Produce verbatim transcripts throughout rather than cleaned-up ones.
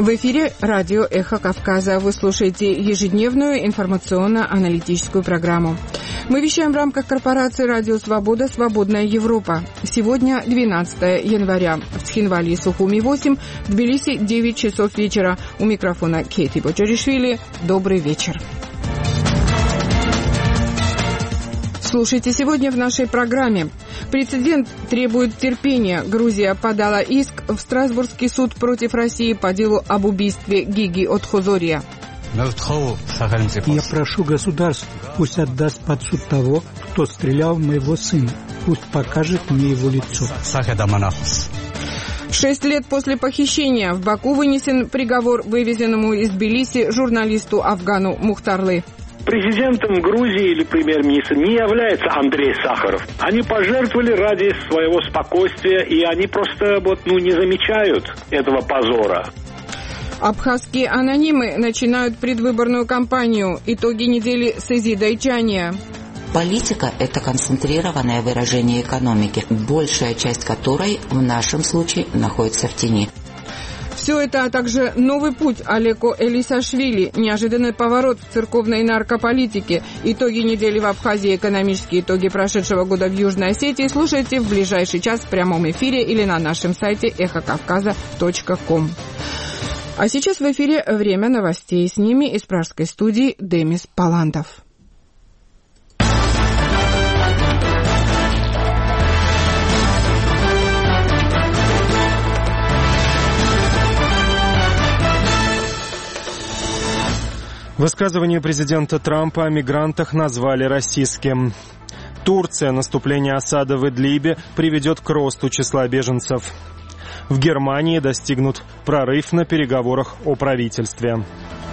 В эфире радио «Эхо Кавказа». Вы слушаете ежедневную информационно-аналитическую программу. Мы вещаем в рамках корпорации «Радио Свобода. Свободная Европа». Сегодня двенадцатое января. В Схинвали и Сухуми восемь, в Тбилиси девять часов вечера. У микрофона Кейти Боджаришвили. Добрый вечер. Слушайте сегодня в нашей программе. Прецедент требует терпения. Грузия подала иск в Страсбургский суд против России по делу об убийстве Гиги Отхозория. Я прошу государство, пусть отдаст под суд того, кто стрелял в моего сына. Пусть покажет мне его лицо. Шесть лет после похищения в Баку вынесен приговор вывезенному из Тбилиси журналисту Афгану Мухтарлы. Президентом Грузии или премьер-министром не является Андрей Сахаров. Они пожертвовали ради своего спокойствия, и они просто вот, ну, не замечают этого позора. Абхазские анонимы начинают предвыборную кампанию. Итоги недели с Азербайджана. Политика – это концентрированное выражение экономики, большая часть которой в нашем случае находится в тени. Все это, а также новый путь Алеко Элисашвили, неожиданный поворот в церковной наркополитике, итоги недели в Абхазии, экономические итоги прошедшего года в Южной Осетии слушайте в ближайший час в прямом эфире или на нашем сайте эхо кавказа точка ком. А сейчас в эфире время новостей. С ними из пражской студии Демис Палантов. Высказывание президента Трампа о мигрантах назвали расистским. Турция. Наступление Асада в Идлибе приведет к росту числа беженцев. В Германии достигнут прорыв на переговорах о правительстве.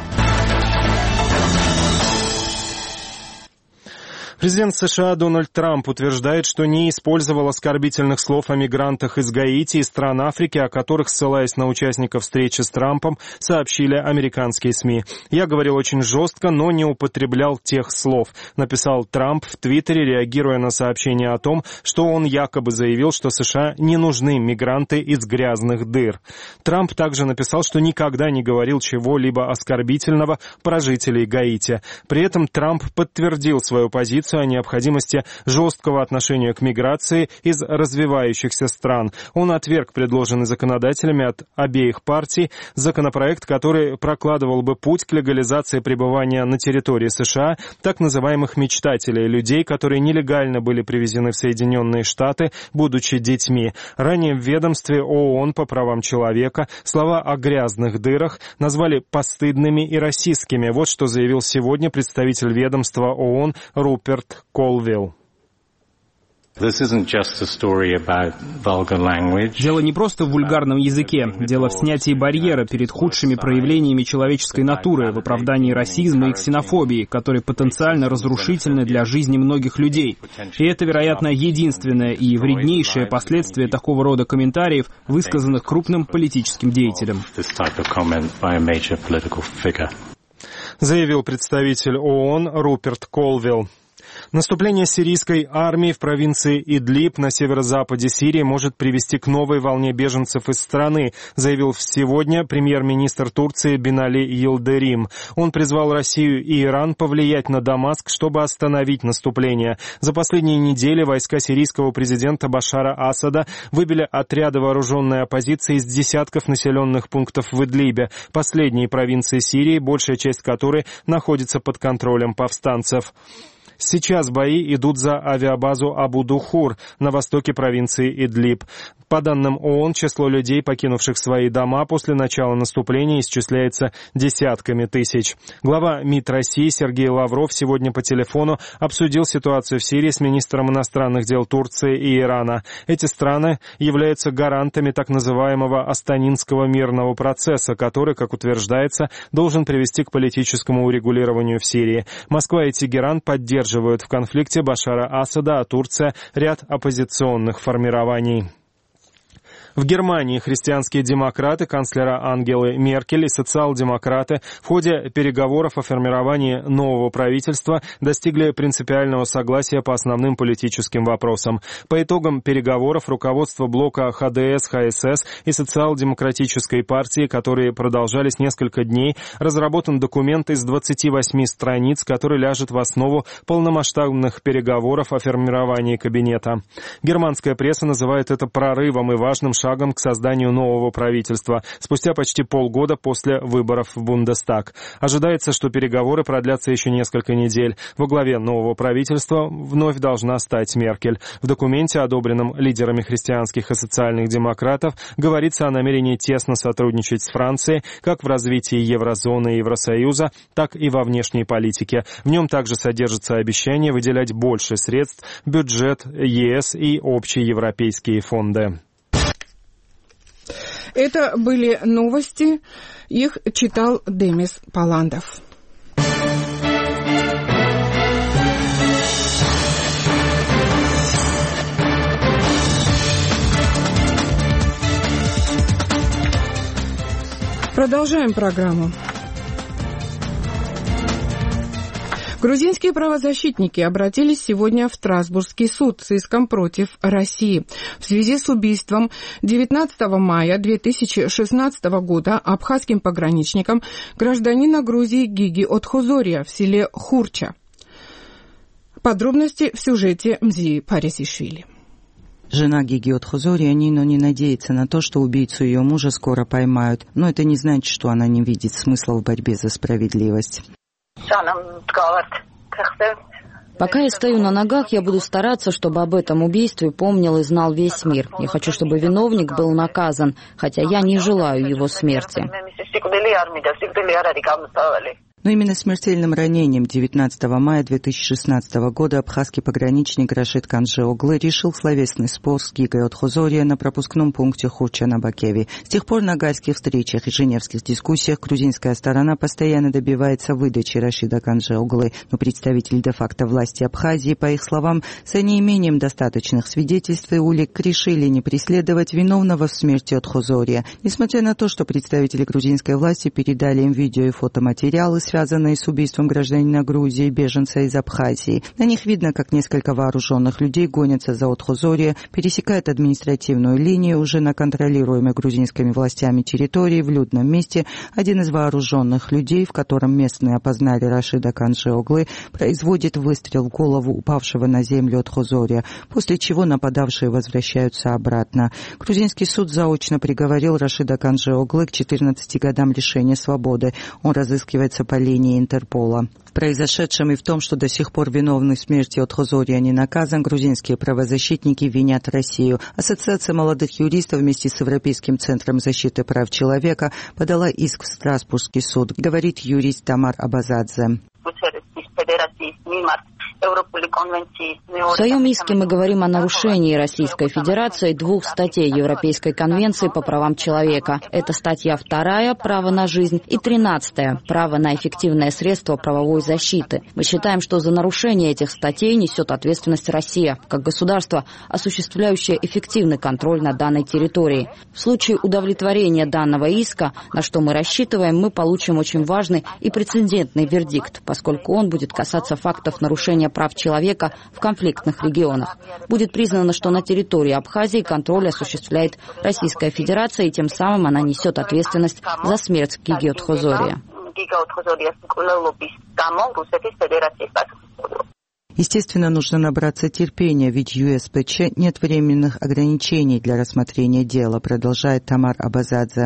Президент США Дональд Трамп утверждает, что не использовал оскорбительных слов о мигрантах из Гаити и стран Африки, о которых, ссылаясь на участников встречи с Трампом, сообщили американские СМИ. «Я говорил очень жестко, но не употреблял тех слов», написал Трамп в Твиттере, реагируя на сообщение о том, что он якобы заявил, что США не нужны мигранты из грязных дыр. Трамп также написал, что никогда не говорил чего-либо оскорбительного про жителей Гаити. При этом Трамп подтвердил свою позицию о необходимости жесткого отношения к миграции из развивающихся стран. Он отверг предложенный законодателями от обеих партий законопроект, который прокладывал бы путь к легализации пребывания на территории США так называемых мечтателей, людей, которые нелегально были привезены в Соединенные Штаты, будучи детьми. Ранее в ведомстве ООН по правам человека слова о грязных дырах назвали постыдными и расистскими. Вот что заявил сегодня представитель ведомства ООН Руперт Колвилл. Дело не просто в вульгарном языке. Дело в снятии барьера перед худшими проявлениями человеческой натуры, в оправдании расизма и ксенофобии, которые потенциально разрушительны для жизни многих людей. И это, вероятно, единственное и вреднейшее последствие такого рода комментариев, высказанных крупным политическим деятелем. Заявил представитель ООН Руперт Колвилл. Наступление сирийской армии в провинции Идлиб на северо-западе Сирии может привести к новой волне беженцев из страны, заявил сегодня премьер-министр Турции Бинали Йылдырим. Он призвал Россию и Иран повлиять на Дамаск, чтобы остановить наступление. За последние недели войска сирийского президента Башара Асада выбили отряды вооруженной оппозиции из десятков населенных пунктов в Идлибе, последней провинции Сирии, большая часть которой находится под контролем повстанцев. Сейчас бои идут за авиабазу Абу-Духур на востоке провинции Идлиб. По данным ООН, число людей, покинувших свои дома после начала наступления, исчисляется десятками тысяч. Глава МИД России Сергей Лавров сегодня по телефону обсудил ситуацию в Сирии с министром иностранных дел Турции и Ирана. Эти страны являются гарантами так называемого Астанинского мирного процесса, который, как утверждается, должен привести к политическому урегулированию в Сирии. Москва и Тегеран поддерживают в конфликте Башара Асада, а Турция — ряд оппозиционных формирований. В В Германии христианские демократы, канцлера Ангелы Меркель и социал-демократы в ходе переговоров о формировании нового правительства достигли принципиального согласия по основным политическим вопросам. По итогам переговоров руководство блока ха дэ эс ха эс эс и социал-демократической партии, которые продолжались несколько дней, разработан документ из двадцати восьми страниц, который ляжет в основу полномасштабных переговоров о формировании кабинета. Германская пресса называет это прорывом и важным шагом к созданию нового правительства спустя почти полгода после выборов в Бундестаг. Ожидается, что переговоры продлятся еще несколько недель. Во главе нового правительства вновь должна стать Меркель. В документе, одобренном лидерами христианских и социальных демократов, говорится о намерении тесно сотрудничать с Францией как в развитии еврозоны и Евросоюза, так и во внешней политике. В нем также содержится обещание выделять больше средств в бюджет е эс и общие европейские фонды. Это были новости. Их читал Демис Паландов. Продолжаем программу. Грузинские правозащитники обратились сегодня в Страсбургский суд с иском против России в связи с убийством девятнадцатого мая две тысячи шестнадцатого года абхазским пограничником гражданина Грузии Гиги Отхозория в селе Хурча. Подробности в сюжете Мзии Парисишвили. Жена Гиги Отхозория Нино не надеется на то, что убийцу ее мужа скоро поймают, но это не значит, что она не видит смысла в борьбе за справедливость. Пока я стою на ногах, я буду стараться, чтобы об этом убийстве помнил и знал весь мир. Я хочу, чтобы виновник был наказан, хотя я не желаю его смерти. Но именно смертельным ранением девятнадцатого мая две тысячи шестнадцатого года абхазский пограничник Рашид Канже-Оглы решил словесный спор с Гигой Отхозория на пропускном пункте Хурча-на-Бакеви. С тех пор на гальских встречах и женевских дискуссиях грузинская сторона постоянно добивается выдачи Рашида Канже-Оглы, но представители де-факто власти Абхазии, по их словам, за неимением достаточных свидетельств и улик решили не преследовать виновного в смерти Отхозория. Несмотря на то, что представители грузинской власти передали им видео и фотоматериалы, связанные с убийством гражданина Грузии, беженца из Абхазии. На них видно, как несколько вооруженных людей гонятся за Отхозория, пересекают административную линию уже на контролируемой грузинскими властями территории в людном месте. Один из вооруженных людей, в котором местные опознали Рашида Канже-Оглы, производит выстрел в голову упавшего на землю Отхозория, после чего нападавшие возвращаются обратно. Грузинский суд заочно приговорил Рашида Канже-Оглы к четырнадцати годам лишения свободы. Он разыскивается по линии Интерпола. В произошедшем и в том, что до сих пор виновный в смерти Отхозория не наказан, грузинские правозащитники винят Россию. Ассоциация молодых юристов вместе с Европейским центром защиты прав человека подала иск в Страсбургский суд, говорит юрист Тамар Абазадзе. В своем иске мы говорим о нарушении Российской Федерации двух статей Европейской конвенции по правам человека. Это статья вторая «Право на жизнь» и тринадцатая «Право на эффективное средство правовой защиты». Мы считаем, что за нарушение этих статей несет ответственность Россия, как государство, осуществляющее эффективный контроль над данной территорией. В случае удовлетворения данного иска, на что мы рассчитываем, мы получим очень важный и прецедентный вердикт, поскольку он будет касаться фактов нарушения прав человека в конфликтных регионах. Будет признано, что на территории Абхазии контроль осуществляет Российская Федерация, и тем самым она несет ответственность за смерть Гиги Отхозория. Естественно, нужно набраться терпения, ведь в ю эс пэ че нет временных ограничений для рассмотрения дела, продолжает Тамар Абазадзе.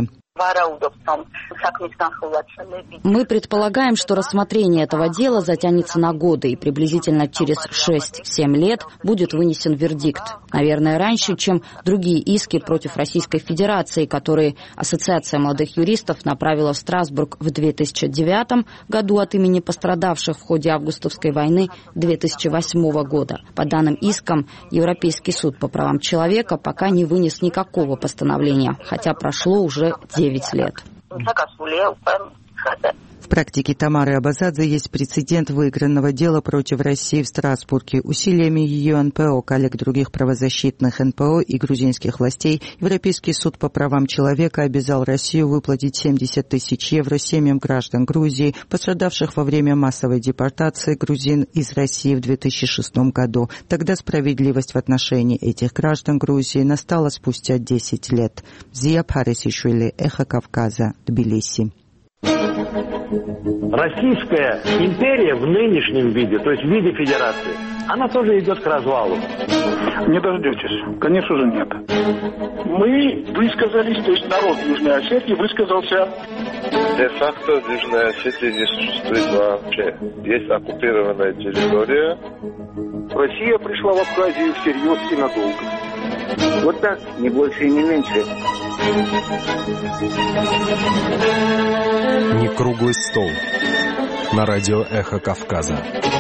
Мы предполагаем, что рассмотрение этого дела затянется на годы, и приблизительно через шесть-семь лет будет вынесен вердикт. Наверное, раньше, чем другие иски против Российской Федерации, которые Ассоциация молодых юристов направила в Страсбург в две тысячи девятом году от имени пострадавших в ходе августовской войны две тысячи восьмого года. По данным искам, Европейский суд по правам человека пока не вынес никакого постановления, хотя прошло уже девять лет. В практике Тамары Абазадзе есть прецедент выигранного дела против России в Страсбурге. Усилиями ее эн пэ о, коллег других правозащитных эн пэ о и грузинских властей, Европейский суд по правам человека обязал Россию выплатить семьдесят тысяч евро семьям граждан Грузии, пострадавших во время массовой депортации грузин из России в две тысячи шестом году. Тогда справедливость в отношении этих граждан Грузии настала спустя десять лет. Зия Парисишвили, Эхо Кавказа, Тбилиси. Российская империя в нынешнем виде, то есть в виде федерации, она тоже идет к развалу. Не дождетесь. Конечно же, нет. Мы высказались, то есть народ Южной Осетии высказался. Де-факто в Южной Осетии не существует вообще. Есть оккупированная территория. Россия пришла в Абхазию всерьез и надолго. Вот так, не больше и не меньше. Не круглый стол. На радио «Эхо Кавказа».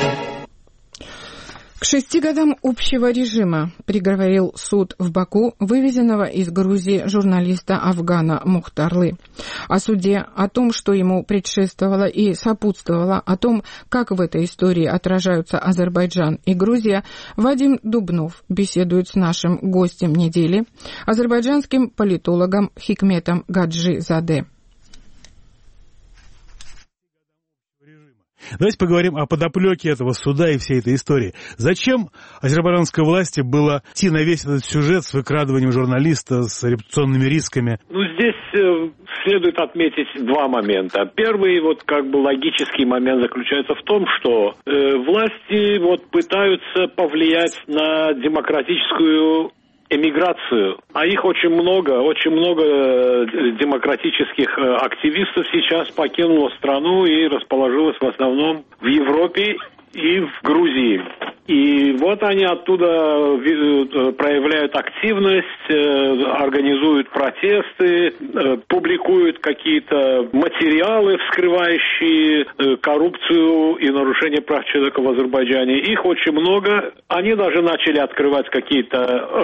К шести годам общего режима приговорил суд в Баку вывезенного из Грузии журналиста Афгана Мухтарлы. О суде, о том, что ему предшествовало и сопутствовало, о том, как в этой истории отражаются Азербайджан и Грузия, Вадим Дубнов беседует с нашим гостем недели, азербайджанским политологом Хикметом Гаджи-Заде. Давайте поговорим о подоплеке этого суда и всей этой истории. Зачем азербайджанской власти было идти на весь этот сюжет с выкрадыванием журналиста, с репутационными рисками? Ну, здесь э, следует отметить два момента. Первый, вот как бы логический момент заключается в том, что э, власти вот пытаются повлиять на демократическую эмиграцию, а их очень много, очень много демократических активистов сейчас покинуло страну и расположилось в основном в Европе и в Грузии. И вот они оттуда проявляют активность, организуют протесты, публикуют какие-то материалы, вскрывающие коррупцию и нарушение прав человека в Азербайджане. Их очень много. Они даже начали открывать какие-то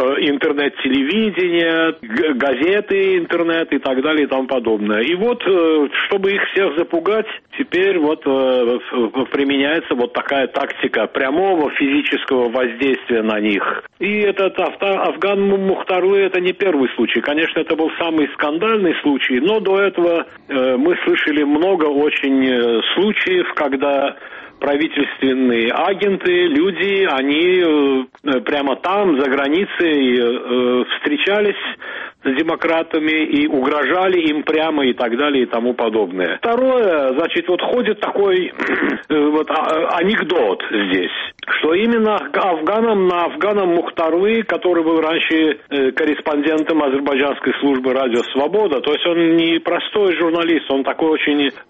интернет-телевидения, газеты, интернет и так далее и тому подобное. И вот, чтобы их всех запугать, теперь вот применяется вот такая тактика прямого физического воздействия на них. И этот Афган Мухтарлы — это не первый случай. Конечно, это был самый скандальный случай, но до этого э, мы слышали много очень э, случаев, когда правительственные агенты, люди, они э, прямо там, за границей, э, встречались с демократами и угрожали им прямо и так далее и тому подобное. Второе, значит, вот ходит такой э, вот, а, анекдот здесь, что именно Афганом на Афганом Мухтарлы, который был раньше э, корреспондентом азербайджанской службы «Радио Свобода», то есть он не простой журналист, он такой очень э,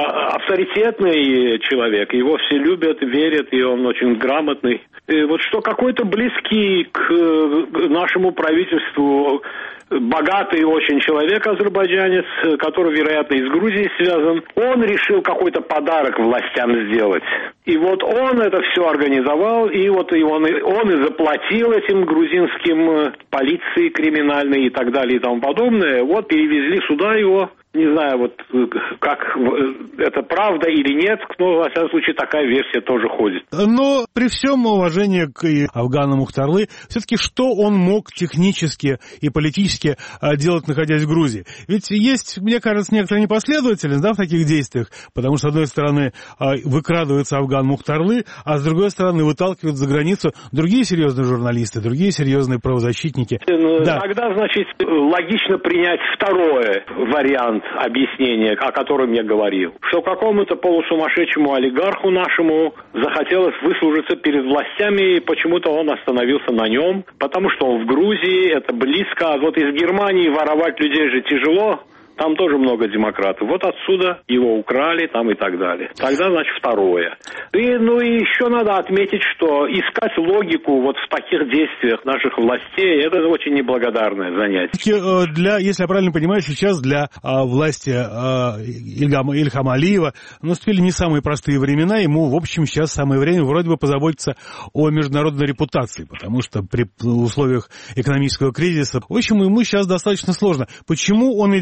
авторитетный человек, его все любят, верят, и он очень грамотный. И вот что какой-то близкий к, к нашему правительству богатый очень человек, азербайджанец, который, вероятно, из Грузии связан, он решил какой-то подарок властям сделать. И вот он это все организовал, и вот и он, он и заплатил этим грузинским полиции криминальной и так далее и тому подобное. Вот перевезли сюда его. Не знаю, вот как это правда или нет, но, во всяком случае, такая версия тоже ходит. Но при всем уважении к Афгану Мухтарлы, все-таки что он мог технически и политически делать, находясь в Грузии? Ведь есть, мне кажется, некоторая непоследовательность, да, в таких действиях, потому что, с одной стороны, выкрадывается Афган Мухтарлы, а с другой стороны, выталкивают за границу другие серьезные журналисты, другие серьезные правозащитники. Да. Тогда, значит, логично принять второй вариант объяснение, о котором я говорил, что какому-то полусумасшедшему олигарху нашему захотелось выслужиться перед властями, и почему-то он остановился на нем, потому что он в Грузии, это близко, а вот из Германии воровать людей же тяжело, там тоже много демократов. Вот отсюда его украли там и так далее. Тогда, значит, второе. И, ну и еще надо отметить, что искать логику вот в таких действиях наших властей, это очень неблагодарное занятие. Для, если я правильно понимаю, сейчас для а, власти а, Ильгама, Ильхама Алиева наступили не самые простые времена. Ему, в общем, сейчас самое время вроде бы позаботиться о международной репутации, потому что при условиях экономического кризиса, в общем, ему сейчас достаточно сложно. Почему он идет на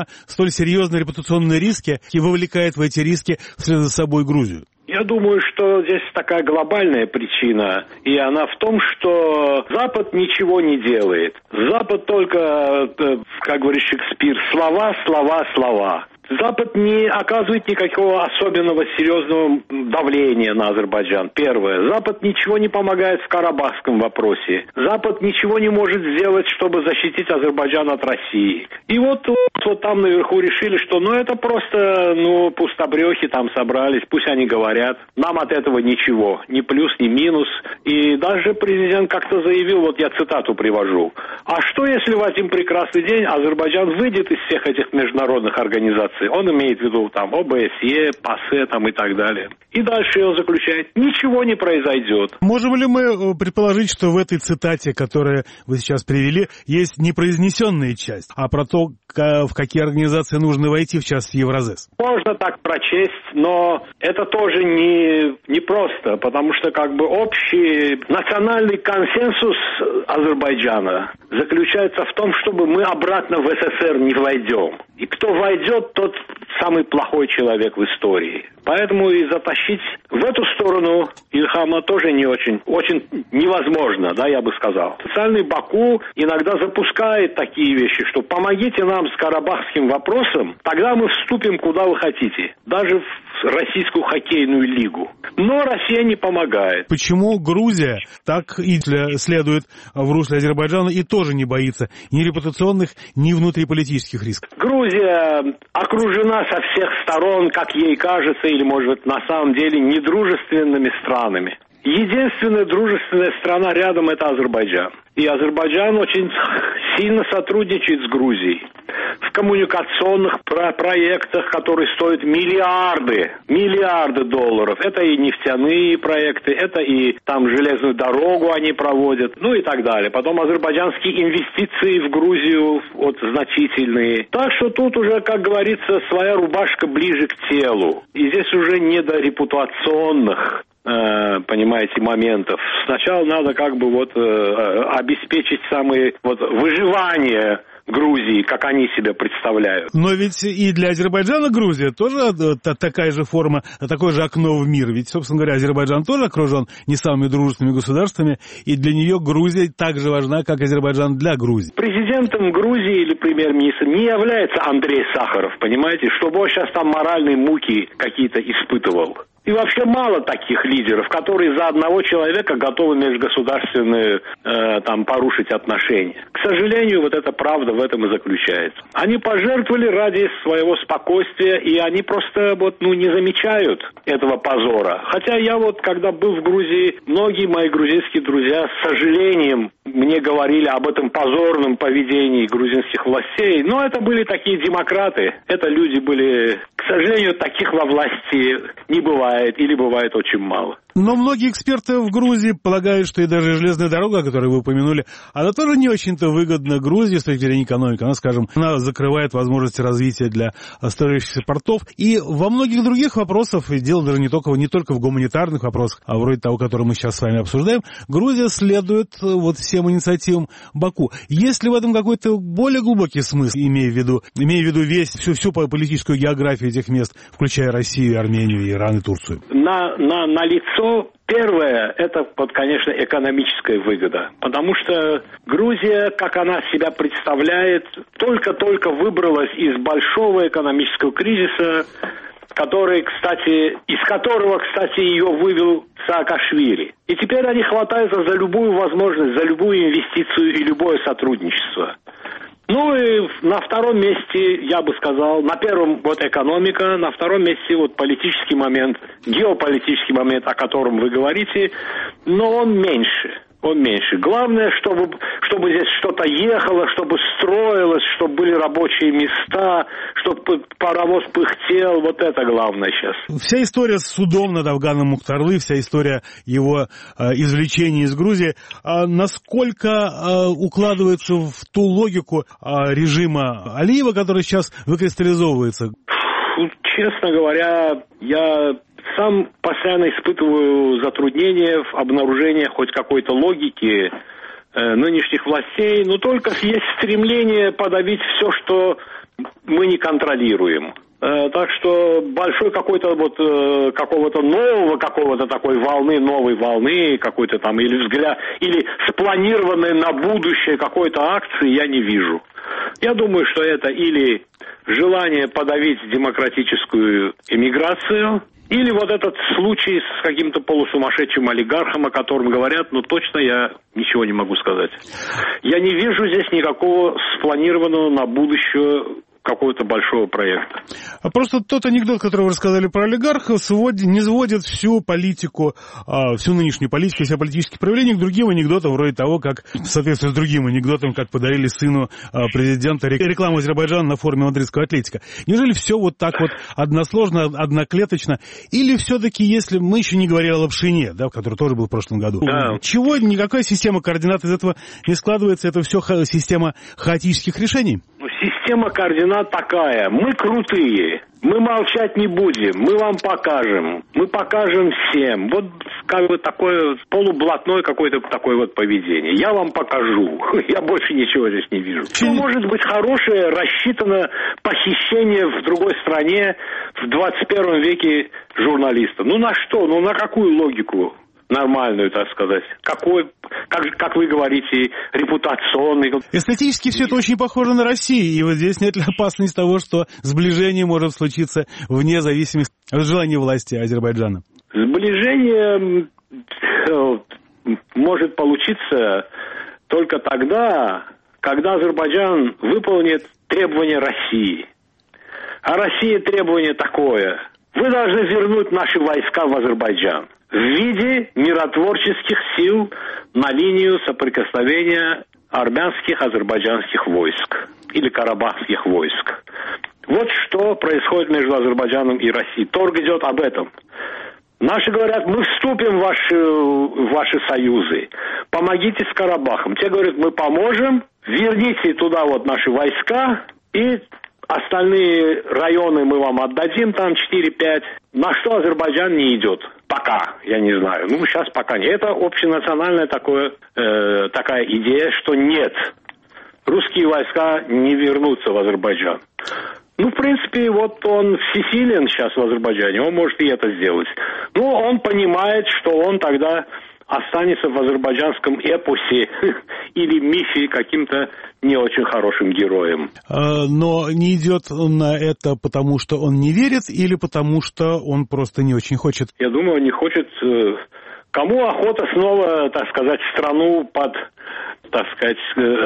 на столь серьезные репутационные риски и вовлекает в эти риски вслед за собой Грузию? Я думаю, что здесь такая глобальная причина, и она в том, что Запад ничего не делает. Запад только, как говорит Шекспир, слова, слова, слова. Запад не оказывает никакого особенного серьезного давления на Азербайджан. Первое. Запад ничего не помогает в карабахском вопросе. Запад ничего не может сделать, чтобы защитить Азербайджан от России. И вот, вот там наверху решили, что ну это просто ну пустобрехи там собрались, пусть они говорят. Нам от этого ничего, ни плюс, ни минус. И даже президент как-то заявил, вот я цитату привожу. А что если в один прекрасный день Азербайджан выйдет из всех этих международных организаций? Он имеет в виду там о бэ эс е, ПАСЕ там и так далее. И дальше он заключает, ничего не произойдет. Можем ли мы предположить, что в этой цитате, которую вы сейчас привели, есть непроизнесенная часть, а про то, в какие организации нужно войти, в частности Евразес? Можно так прочесть, но это тоже не, не просто, потому что как бы общий национальный консенсус Азербайджана заключается в том, чтобы мы обратно в эс эс эс эр не войдем. И кто войдет, тот самый плохой человек в истории. Поэтому и затащить в эту сторону Ильхама тоже не очень, очень невозможно, да, я бы сказал. Официальный Баку иногда запускает такие вещи, что помогите нам с карабахским вопросом, тогда мы вступим куда вы хотите, даже в российскую хоккейную лигу. Но Россия не помогает. Почему Грузия так и следует в русле Азербайджана и тоже не боится ни репутационных, ни внутриполитических рисков? Грузия окружена со всех сторон, как ей кажется, или, может быть, на самом деле, недружественными странами. Единственная дружественная страна рядом – это Азербайджан. И Азербайджан очень сильно сотрудничает с Грузией в коммуникационных про- проектах, которые стоят миллиарды, миллиарды долларов. Это и нефтяные проекты, это и там железную дорогу они проводят, ну и так далее. Потом азербайджанские инвестиции в Грузию вот, значительные. Так что тут уже, как говорится, своя рубашка ближе к телу. И здесь уже не до репутационных, понимаете, моментов. Сначала надо как бы вот обеспечить самые вот выживание Грузии, как они себя представляют. Но ведь и для Азербайджана Грузия тоже такая же форма, такое же окно в мир. Ведь, собственно говоря, Азербайджан тоже окружен не самыми дружественными государствами, и для нее Грузия так же важна, как Азербайджан для Грузии. Президентом Грузии или премьер-министром не является Андрей Сахаров, понимаете, чтобы он сейчас там моральные муки какие-то испытывал. И вообще мало таких лидеров, которые за одного человека готовы межгосударственные э, там порушить отношения. К сожалению, вот эта правда в этом и заключается. Они пожертвовали ради своего спокойствия, и они просто вот ну не замечают этого позора. Хотя я вот, когда был в Грузии, многие мои грузинские друзья с сожалением мне говорили об этом позорном поведении грузинских властей. Но это были такие демократы. Это люди были, к сожалению, таких во власти не бывает. Или бывает очень мало. Но многие эксперты в Грузии полагают, что и даже железная дорога, о которой вы упомянули, она тоже не очень-то выгодна Грузии с точки зрения экономики. Она, скажем, она закрывает возможности развития для строящихся портов. И во многих других вопросах, и дело даже не только, не только в гуманитарных вопросах, а вроде того, который мы сейчас с вами обсуждаем, Грузия следует вот всем инициативам Баку. Есть ли в этом какой-то более глубокий смысл, имея в виду, имея в виду весь, всю, всю политическую географию этих мест, включая Россию, Армению, Иран и Турцию? На, на, на лицо первое, это, вот, конечно, экономическая выгода. Потому что Грузия, как она себя представляет, только-только выбралась из большого экономического кризиса, который, кстати, из которого, кстати, ее вывел Саакашвили. И теперь они хватаются за любую возможность, за любую инвестицию и любое сотрудничество. Ну и на втором месте, я бы сказал, на первом вот экономика, на втором месте вот политический момент, геополитический момент, о котором вы говорите, но он меньше. Он меньше. Главное, чтобы, чтобы здесь что-то ехало, чтобы строилось, чтобы были рабочие места, чтобы паровоз пыхтел. Вот это главное сейчас. Вся история с судом над Афганом Мухтарлы, вся история его э, извлечения из Грузии, э, насколько э, укладывается в ту логику э, режима Алиева, который сейчас выкристаллизовывается? Честно говоря, я сам постоянно испытываю затруднения в обнаружении хоть какой-то логики э, нынешних властей, но только есть стремление подавить все, что мы не контролируем. Так что большой какой-то вот какого-то нового, какого-то такой волны, новой волны какой-то там, или взгляд, или спланированной на будущее какой-то акции я не вижу. Я думаю, что это или желание подавить демократическую эмиграцию, или вот этот случай с каким-то полусумасшедшим олигархом, о котором говорят, но точно я ничего не могу сказать. Я не вижу здесь никакого спланированного на будущее какого-то большого проекта. А просто тот анекдот, который вы рассказали про олигархов, сводит, не сводит всю политику, всю нынешнюю политику, все политические проявления к другим анекдотам, вроде того, как в соответствии с другим анекдотом, как подарили сыну президента рекламу Азербайджана на форуме мадридского Атлетика. Неужели все вот так вот односложно, одноклеточно? Или все-таки, если мы еще не говорили о Лапшине, да, который тоже был в прошлом году, да. Чего, никакая система координат из этого не складывается, это все ха- система хаотических решений? Система координат такая. Мы крутые. Мы молчать не будем. Мы вам покажем. Мы покажем всем. Вот как бы такое полублатное какое-то такое вот поведение. Я вам покажу. Я больше ничего здесь не вижу. Что может быть хорошее, рассчитано похищение в другой стране в двадцать первом веке журналиста? Ну на что? Ну на какую логику? Нормальную, так сказать. Какой, как, как вы говорите, репутационный. Эстетически все это очень похоже на Россию, и вот здесь нет ли опасности того, что сближение может случиться вне зависимости от желания власти Азербайджана? Сближение может получиться только тогда, когда Азербайджан выполнит требования России. А Россия требование такое. Вы должны вернуть наши войска в Азербайджан в виде миротворческих сил на линию соприкосновения армянских, азербайджанских войск или карабахских войск. Вот что происходит между Азербайджаном и Россией. Торг идет об этом. Наши говорят, мы вступим в ваши, в ваши союзы, помогите с Карабахом. Те говорят, мы поможем, верните туда вот наши войска и... Остальные районы мы вам отдадим, там четыре-пять. На что Азербайджан не идет? Пока, я не знаю. Ну, сейчас пока нет. Это общенациональная такое, э, такая идея, что нет. Русские войска не вернутся в Азербайджан. Ну, в принципе, вот он всесилен сейчас в Азербайджане, он может и это сделать. Но он понимает, что он тогда останется в азербайджанском эпосе или мифе каким-то не очень хорошим героем. Но не идет он на это потому, что он не верит, или потому, что он просто не очень хочет? Я думаю, он не хочет. Кому охота снова, так сказать, страну под, так сказать,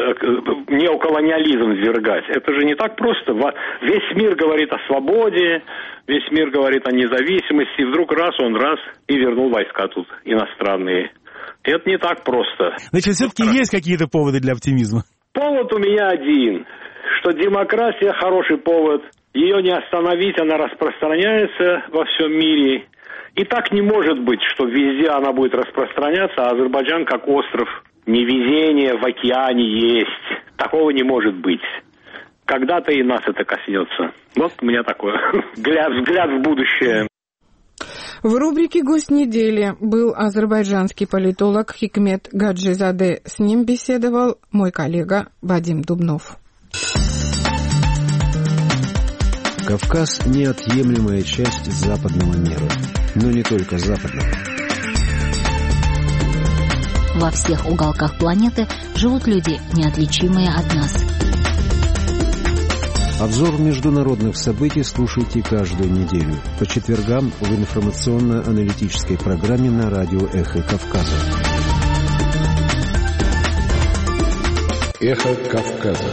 неоколониализм свергать? Это же не так просто. Весь мир говорит о свободе, весь мир говорит о независимости, и вдруг раз он раз и вернул войска тут иностранные. Это не так просто. Значит, все-таки это... есть какие-то поводы для оптимизма? Повод у меня один, что демократия хороший повод, ее не остановить, она распространяется во всем мире. И так не может быть, что везде она будет распространяться, а Азербайджан как остров невезения в океане есть. Такого не может быть. Когда-то и нас это коснется. Вот у меня такой взгляд, взгляд в будущее. В рубрике «Гость недели» был азербайджанский политолог Хикмет Гаджизаде. С ним беседовал мой коллега Вадим Дубнов. Кавказ – неотъемлемая часть западного мира. Но не только западного. Во всех уголках планеты живут люди, неотличимые от нас. Обзор международных событий слушайте каждую неделю по четвергам в информационно-аналитической программе на радио «Эхо Кавказа». «Эхо Кавказа».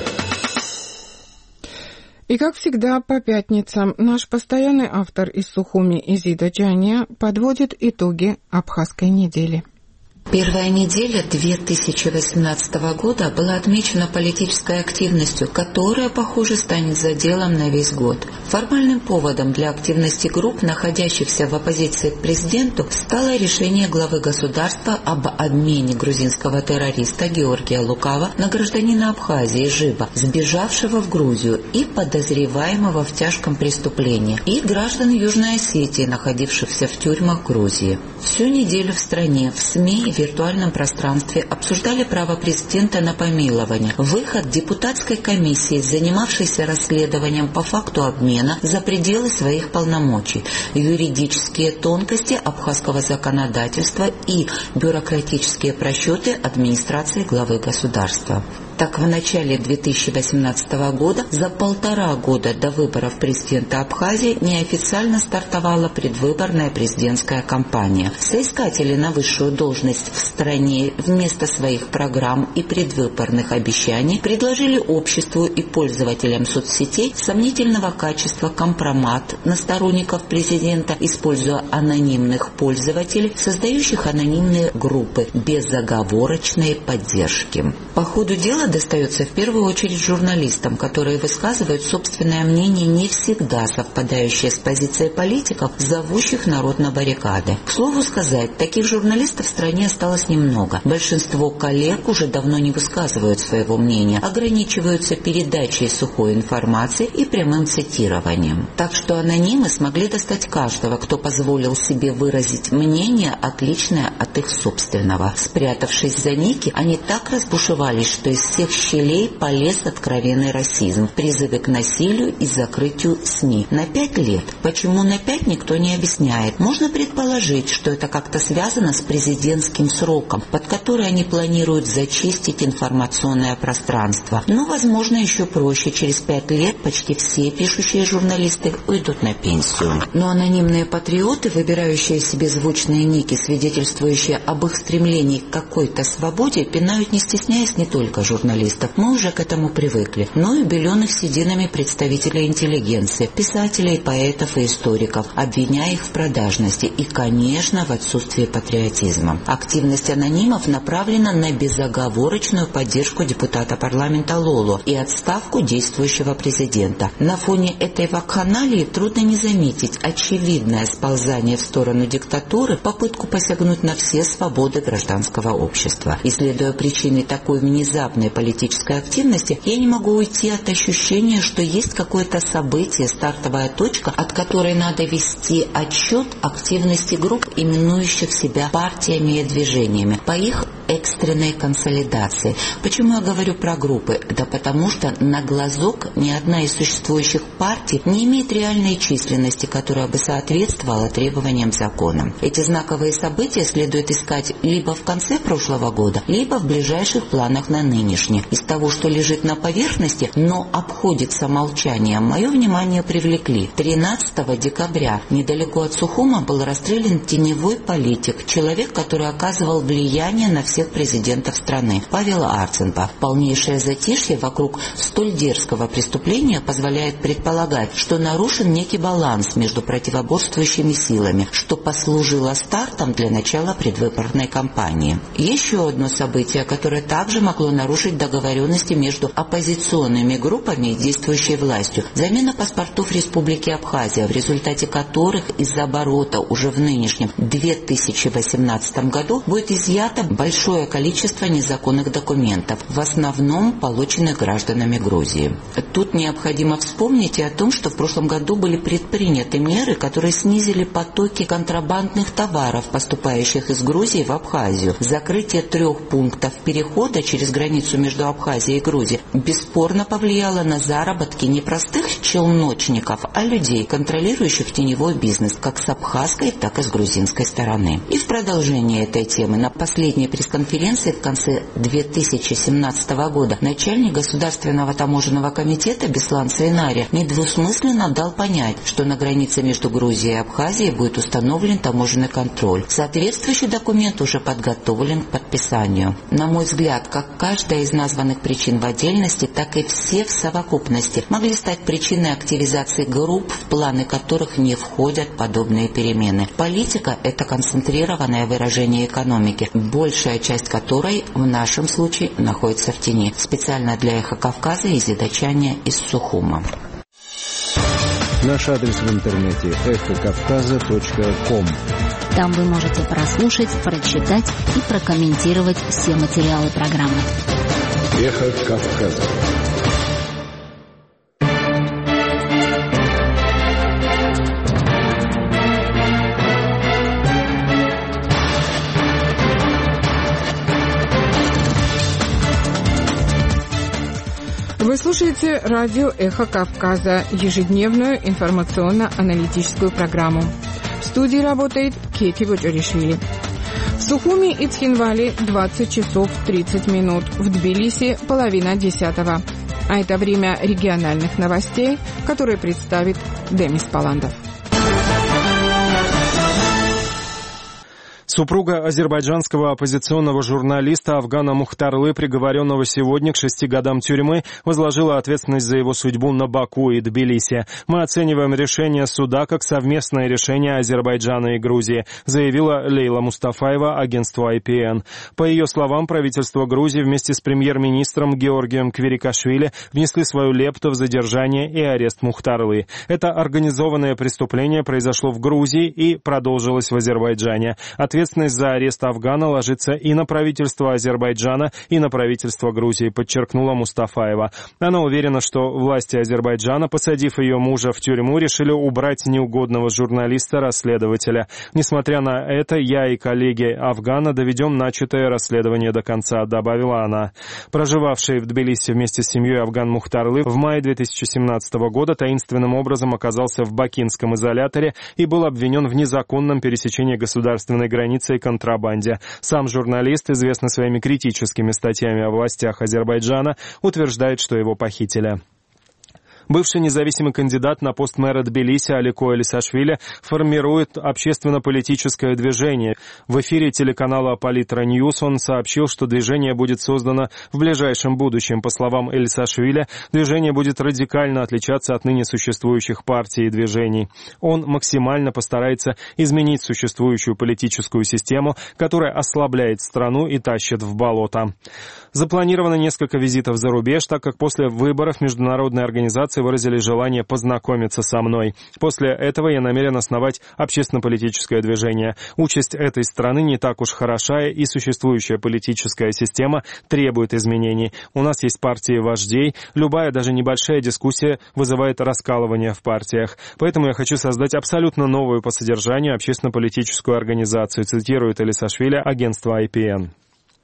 И, как всегда, по пятницам наш постоянный автор из Сухуми Изида Джания подводит итоги Абхазской недели. Первая неделя две тысячи восемнадцатого года была отмечена политической активностью, которая, похоже, станет заделом на весь год. Формальным поводом для активности групп, находящихся в оппозиции к президенту, стало решение главы государства об обмене грузинского террориста Георгия Лукава на гражданина Абхазии Жиба, сбежавшего в Грузию и подозреваемого в тяжком преступлении, и граждан Южной Осетии, находившихся в тюрьмах Грузии. Всю неделю в стране, в СМИ и в виртуальном пространстве обсуждали право президента на помилование, выход депутатской комиссии, занимавшейся расследованием по факту обмена за пределы своих полномочий, юридические тонкости абхазского законодательства и бюрократические просчеты администрации главы государства. Так, в начале две тысячи восемнадцатого года, за полтора года до выборов президента Абхазии, неофициально стартовала предвыборная президентская кампания. Соискатели на высшую должность в стране вместо своих программ и предвыборных обещаний предложили обществу и пользователям соцсетей сомнительного качества компромат на сторонников президента, используя анонимных пользователей, создающих анонимные группы безоговорочной поддержки. По ходу дела достается в первую очередь журналистам, которые высказывают собственное мнение, не всегда совпадающее с позицией политиков, зовущих народ на баррикады. К слову сказать, таких журналистов в стране осталось немного. Большинство коллег уже давно не высказывают своего мнения, ограничиваются передачей сухой информации и прямым цитированием. Так что анонимы смогли достать каждого, кто позволил себе выразить мнение, отличное от их собственного. Спрятавшись за ники, они так разбушевались, что из всех щелей полез откровенный расизм, призывы к насилию и закрытию СМИ. На пять лет. Почему на пять, никто не объясняет. Можно предположить, что это как-то связано с президентским сроком, под который они планируют зачистить информационное пространство. Но, возможно, еще проще. Через пять лет почти все пишущие журналисты уйдут на пенсию. Но анонимные патриоты, выбирающие себе звучные ники, свидетельствующие об их стремлении к какой-то свободе, пинают, не стесняясь, не только журналистов. Мы уже к этому привыкли. Но и беленых сединами представителей интеллигенции, писателей, поэтов и историков, обвиняя их в продажности и, конечно, в отсутствии патриотизма. Активность анонимов направлена на безоговорочную поддержку депутата парламента Лоло и отставку действующего президента. На фоне этой вакханалии трудно не заметить очевидное сползание в сторону диктатуры, попытку посягнуть на все свободы гражданского общества. Исследуя причины такой внезапной политической активности, я не могу уйти от ощущения, что есть какое-то событие, стартовая точка, от которой надо вести отчет активности групп, именующих себя партиями и движениями, по их экстренной консолидации. Почему я говорю про группы? Да потому что на глазок ни одна из существующих партий не имеет реальной численности, которая бы соответствовала требованиям закона. Эти знаковые события следует искать либо в конце прошлого года, либо в ближайших планах на нынешний. Из того, что лежит на поверхности, но обходится молчанием, мое внимание привлекли. тринадцатого декабря недалеко от Сухума был расстрелян теневой политик, человек, который оказывал влияние на всех президентов страны, Павел Арценбах. Полнейшее затишье вокруг столь дерзкого преступления позволяет предполагать, что нарушен некий баланс между противоборствующими силами, что послужило стартом для начала предвыборной кампании. Еще одно событие, которое также могло нарушить договоренности между оппозиционными группами и действующей властью. Замена паспортов Республики Абхазия, в результате которых из оборота уже в нынешнем две тысячи восемнадцатом году будет изъято большое количество незаконных документов, в основном полученных гражданами Грузии. Тут необходимо вспомнить и о том, что в прошлом году были предприняты меры, которые снизили потоки контрабандных товаров, поступающих из Грузии в Абхазию. Закрытие трех пунктов перехода через границу между Абхазией и Грузией бесспорно повлияло на заработки не простых челночников, а людей, контролирующих теневой бизнес как с абхазской, так и с грузинской стороны. И в продолжение этой темы на последней пресс-конференции в конце две тысячи семнадцатого года начальник Государственного таможенного комитета Беслан Свинария недвусмысленно дал понять, что на границе между Грузией и Абхазией будет установлен таможенный контроль. Соответствующий документ уже подготовлен к подписанию. На мой взгляд, как каждая из названных причин в отдельности, так и все в совокупности могли стать причиной активизации групп, в планы которых не входят подобные перемены. Политика – это концентрированное выражение экономики, большая часть которой в нашем случае находится в тени. Специально для «Эхо Кавказа» из Задачания из Сухума. Наш адрес в интернете эхо кавказа точка ком. Там вы можете прослушать, прочитать и прокомментировать все материалы программы. Эхо Кавказа. Вы слушаете радио «Эхо Кавказа», ежедневную информационно-аналитическую программу. В студии работает Кети Вочаришвили. В Сухуми и Цхинвале двадцать часов тридцать минут, в Тбилиси половина десятого. А это время региональных новостей, которые представит Демис Паландов. Супруга азербайджанского оппозиционного журналиста Афгана Мухтарлы, приговоренного сегодня к шести годам тюрьмы, возложила ответственность за его судьбу на Баку и Тбилиси. «Мы оцениваем решение суда как совместное решение Азербайджана и Грузии», заявила Лейла Мустафаева агентству ай пи эн. По ее словам, правительство Грузии вместе с премьер-министром Георгием Квирикашвили внесли свою лепту в задержание и арест Мухтарлы. Это организованное преступление произошло в Грузии и продолжилось в Азербайджане. Ответственность за арест Афгана ложится и на правительство Азербайджана, и на правительство Грузии, подчеркнула Мустафаева. Она уверена, что власти Азербайджана, посадив ее мужа в тюрьму, решили убрать неугодного журналиста-расследователя. Несмотря на это, я и коллеги Афгана доведем начатое расследование до конца, добавила она. Проживавший в Тбилиси вместе с семьей Афган Мухтарлы в мае две тысячи семнадцатого года таинственным образом оказался в бакинском изоляторе и был обвинен в незаконном пересечении государственной границы и контрабанде. Сам журналист, известный своими критическими статьями о властях Азербайджана, утверждает, что его похитили. Бывший независимый кандидат на пост мэра Тбилиси Алико Элисашвили формирует общественно-политическое движение. В эфире телеканала Политра Ньюс он сообщил, что движение будет создано в ближайшем будущем. По словам Элисашвили, движение будет радикально отличаться от ныне существующих партий и движений. Он максимально постарается изменить существующую политическую систему, которая ослабляет страну и тащит в болото. Запланировано несколько визитов за рубеж, так как после выборов международные организации выразили желание познакомиться со мной. После этого я намерен основать общественно-политическое движение. Участь этой страны не так уж хороша, и существующая политическая система требует изменений. У нас есть партии вождей. Любая, даже небольшая дискуссия вызывает раскалывание в партиях. Поэтому я хочу создать абсолютно новую по содержанию общественно-политическую организацию, цитирует Элисашвили агентство ай пи эн.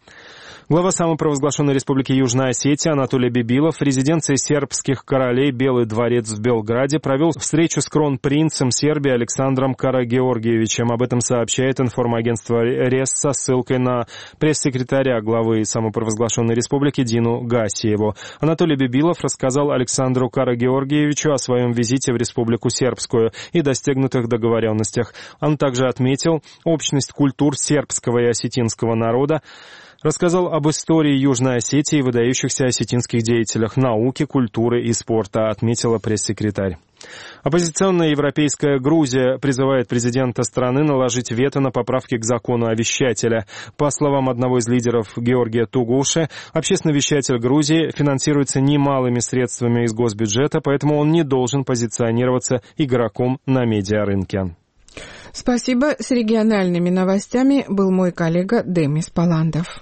Глава самопровозглашенной республики Южная Осетия Анатолий Бибилов в резиденции сербских королей Белый дворец в Белграде провел встречу с кронпринцем Сербии Александром Карагеоргиевичем. Об этом сообщает информагентство РЕС со ссылкой на пресс-секретаря главы самопровозглашенной республики Дину Гасиеву. Анатолий Бибилов рассказал Александру Карагеоргиевичу о своем визите в Республику Сербскую и достигнутых договоренностях. Он также отметил общность культур сербского и осетинского народа, рассказал об истории Южной Осетии и выдающихся осетинских деятелях науки, культуры и спорта, отметила пресс-секретарь. Оппозиционная европейская Грузия призывает президента страны наложить вето на поправки к закону о вещателе. По словам одного из лидеров Георгия Тугуши, общественный вещатель Грузии финансируется немалыми средствами из госбюджета, поэтому он не должен позиционироваться игроком на медиарынке. Спасибо. С региональными новостями был мой коллега Демис Паландов.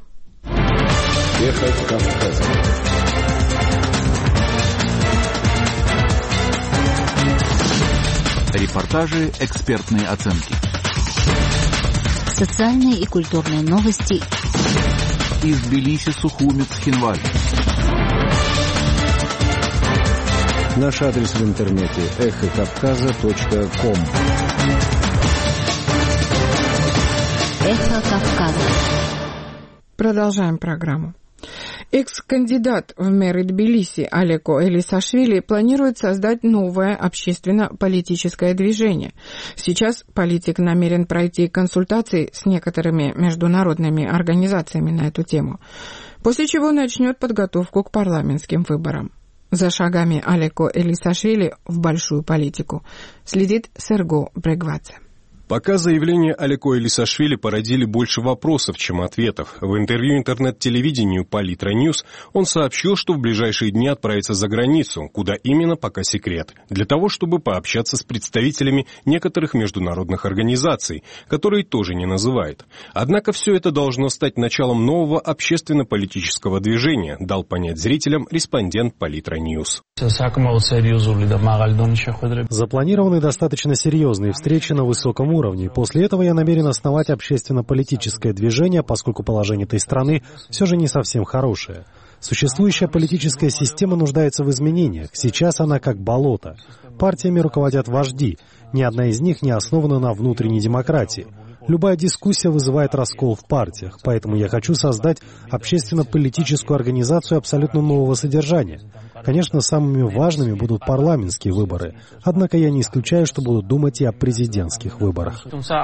Эхо Кавказа. Репортажи, экспертные оценки. Социальные и культурные новости. Из Тбилиси, Сухуми, Цхинваль. Наш адрес в интернете эхо кавказа точка ком. Эхо Кавказа. Продолжаем программу. Экс-кандидат в мэры Тбилиси Алико Элисашвили планирует создать новое общественно-политическое движение. Сейчас политик намерен пройти консультации с некоторыми международными организациями на эту тему, после чего начнет подготовку к парламентским выборам. За шагами Алико Элисашвили в большую политику следит Серго Брегвадзе. Пока заявления Алико Элисашвили породили больше вопросов, чем ответов. В интервью интернет-телевидению Политра Ньюс он сообщил, что в ближайшие дни отправится за границу, куда именно пока секрет, для того, чтобы пообщаться с представителями некоторых международных организаций, которые тоже не называет. Однако все это должно стать началом нового общественно-политического движения, дал понять зрителям респондент Политра Ньюс. Запланированы достаточно серьезные встречи на высоком уровне. После этого я намерен основать общественно-политическое движение, поскольку положение этой страны все же не совсем хорошее. Существующая политическая система нуждается в изменениях. Сейчас она как болото. Партиями руководят вожди. Ни одна из них не основана на внутренней демократии. Любая дискуссия вызывает раскол в партиях, поэтому я хочу создать общественно-политическую организацию абсолютно нового содержания. Конечно, самыми важными будут парламентские выборы, однако я не исключаю, что будут думать и о президентских выборах.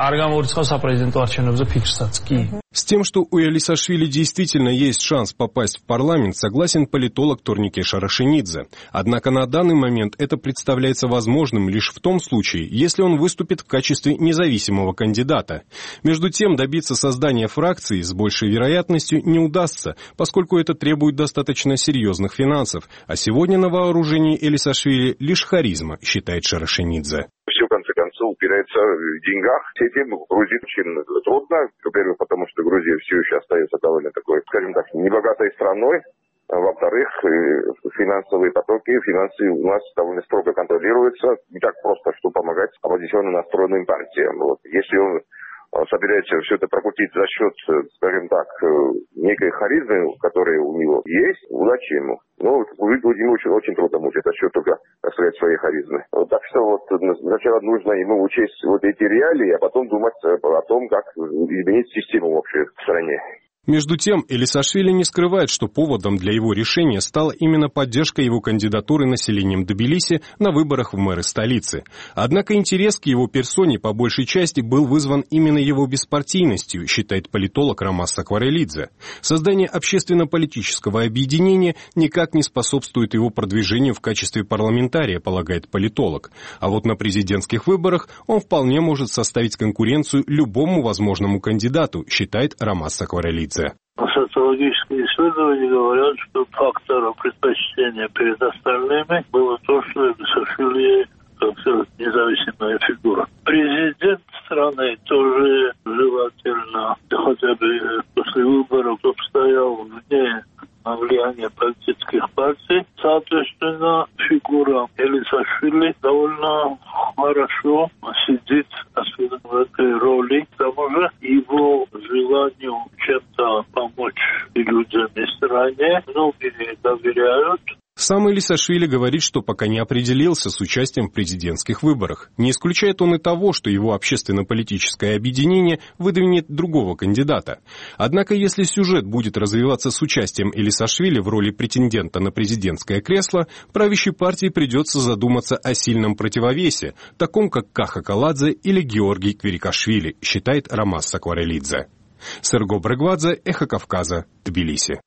С тем, что у Элисашвили действительно есть шанс попасть в парламент, согласен политолог Торнике Шарашенидзе. Однако на данный момент это представляется возможным лишь в том случае, если он выступит в качестве независимого кандидата. Между тем, добиться создания фракции с большей вероятностью не удастся, поскольку это требует достаточно серьезных финансов, а сегодня на вооружении Элисашвили лишь харизма, считает Шарашенидзе. Все, в конце концов, упирается в деньгах. С этим Грузии очень трудно. Во-первых, потому что Грузия все еще остается довольно такой, скажем так, небогатой страной. Во-вторых, финансовые потоки, финансы у нас довольно строго контролируются. Не так просто, что помогать оппозиционно настроенным партиям. Вот. Если он собирается все это прокрутить за счет, скажем так, некой харизмы, которая у него есть, удачи ему. Но ему очень, очень трудно будет за счет только, так сказать, своей харизмы. Вот, так что вот сначала нужно ему учесть вот эти реалии, а потом думать о том, как изменить систему вообще в стране. Между тем, Элисашвили не скрывает, что поводом для его решения стала именно поддержка его кандидатуры населением Тбилиси на выборах в мэры столицы. Однако интерес к его персоне по большей части был вызван именно его беспартийностью, считает политолог Ромас Сакварелидзе. Создание общественно-политического объединения никак не способствует его продвижению в качестве парламентария, полагает политолог. А вот на президентских выборах он вполне может составить конкуренцию любому возможному кандидату, считает Ромас Сакварелидзе. Социологические исследования говорят, что фактором предпочтения перед остальными было то, что Элисашвили, так сказать, независимая фигура. Президент страны тоже желательно, хотя бы после выборов, чтобы стоял вне влияния политических партий. Соответственно, фигура Элисашвили довольно хорошо сидит в этой роли. К тому же его желанию чем-то помочь и людям, и стране многие доверяют. Сам Элисашвили говорит, что пока не определился с участием в президентских выборах. Не исключает он и того, что его общественно-политическое объединение выдвинет другого кандидата. Однако, если сюжет будет развиваться с участием Элисашвили в роли претендента на президентское кресло, правящей партии придется задуматься о сильном противовесе, таком как Каха Каладзе или Георгий Квирикашвили, считает Ромас Сакварелидзе. Серго Брегвадзе, Эхо Кавказа, Тбилиси.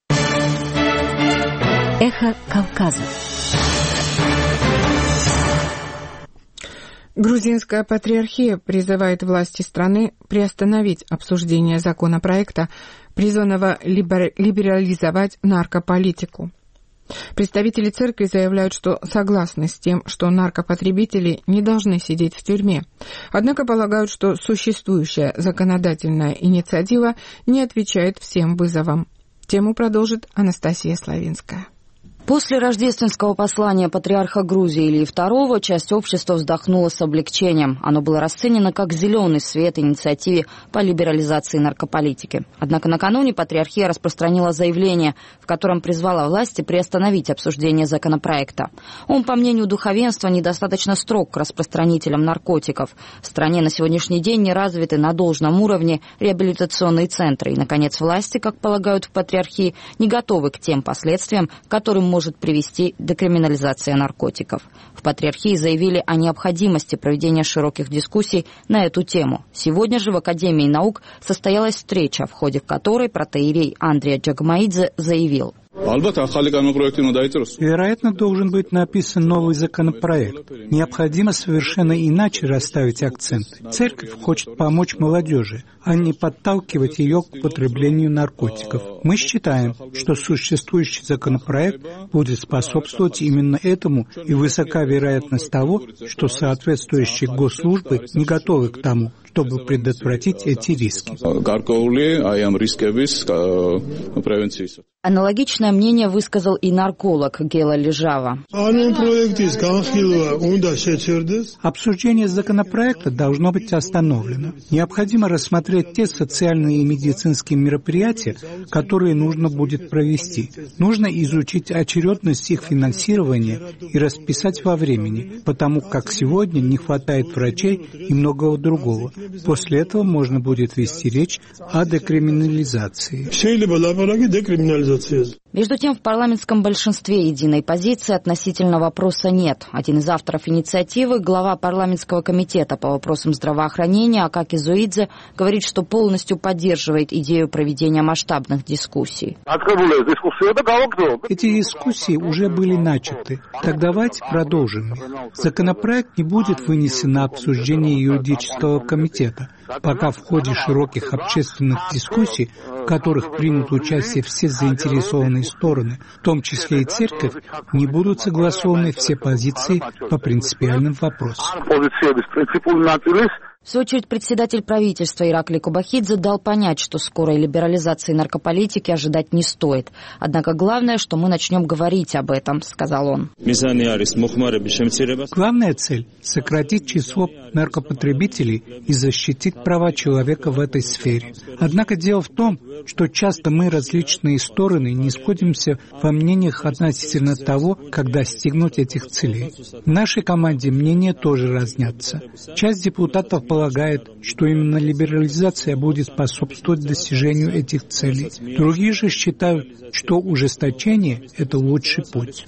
Эхо Кавказа. Грузинская патриархия призывает власти страны приостановить обсуждение законопроекта, призванного либерализовать наркополитику. Представители церкви заявляют, что согласны с тем, что наркопотребители не должны сидеть в тюрьме. Однако полагают, что существующая законодательная инициатива не отвечает всем вызовам. Тему продолжит Анастасия Славинская. После рождественского послания патриарха Грузии Ильи второго часть общества вздохнула с облегчением. Оно было расценено как зеленый свет инициативе по либерализации наркополитики. Однако накануне патриархия распространила заявление, в котором призвала власти приостановить обсуждение законопроекта. Он, по мнению духовенства, недостаточно строг к распространителям наркотиков. В стране на сегодняшний день не развиты на должном уровне реабилитационные центры. И, наконец, власти, как полагают в патриархии, не готовы к тем последствиям, которым может может привести до криминализации наркотиков. В патриархии заявили о необходимости проведения широких дискуссий на эту тему. Сегодня же в Академии наук состоялась встреча, в ходе которой протоиерей Андрей Джагмаидзе заявил: Вероятно, должен быть написан новый законопроект. Необходимо совершенно иначе расставить акценты. Церковь хочет помочь молодежи, а не подталкивать ее к потреблению наркотиков. Мы считаем, что существующий законопроект будет способствовать именно этому, и высока вероятность того, что соответствующие госслужбы не готовы к тому, чтобы предотвратить эти риски. Аналогичное мнение высказал и нарколог Гела Лежава. Обсуждение законопроекта должно быть остановлено. Необходимо рассмотреть те социальные и медицинские мероприятия, которые нужно будет провести. Нужно изучить очередность их финансирования и расписать во времени, потому как сегодня не хватает врачей и многого другого. После этого можно будет вести речь о декриминализации. Между тем, в парламентском большинстве единой позиции относительно вопроса нет. Один из авторов инициативы, глава парламентского комитета по вопросам здравоохранения Акаки Зуидзе, говорит, что полностью поддерживает идею проведения масштабных дискуссий. Эти дискуссии уже были начаты. Так давайте продолжим. Законопроект не будет вынесен на обсуждение юридического комитета, пока в ходе широких общественных дискуссий, в которых примут участие все заинтересованные стороны, в том числе и церковь, не будут согласованы все позиции по принципиальным вопросам. В свою очередь, председатель правительства Иракли Кобахидзе дал понять, что скорой либерализации наркополитики ожидать не стоит. Однако главное, что мы начнем говорить об этом, сказал он. Главная цель – сократить число наркопотребителей и защитить права человека в этой сфере. Однако дело в том, что часто мы, различные стороны, не сходимся во мнениях относительно того, как достигнуть этих целей. В нашей команде мнения тоже разнятся. Часть депутатов полагает, что именно либерализация будет способствовать достижению этих целей. Другие же считают, что ужесточение – это лучший путь.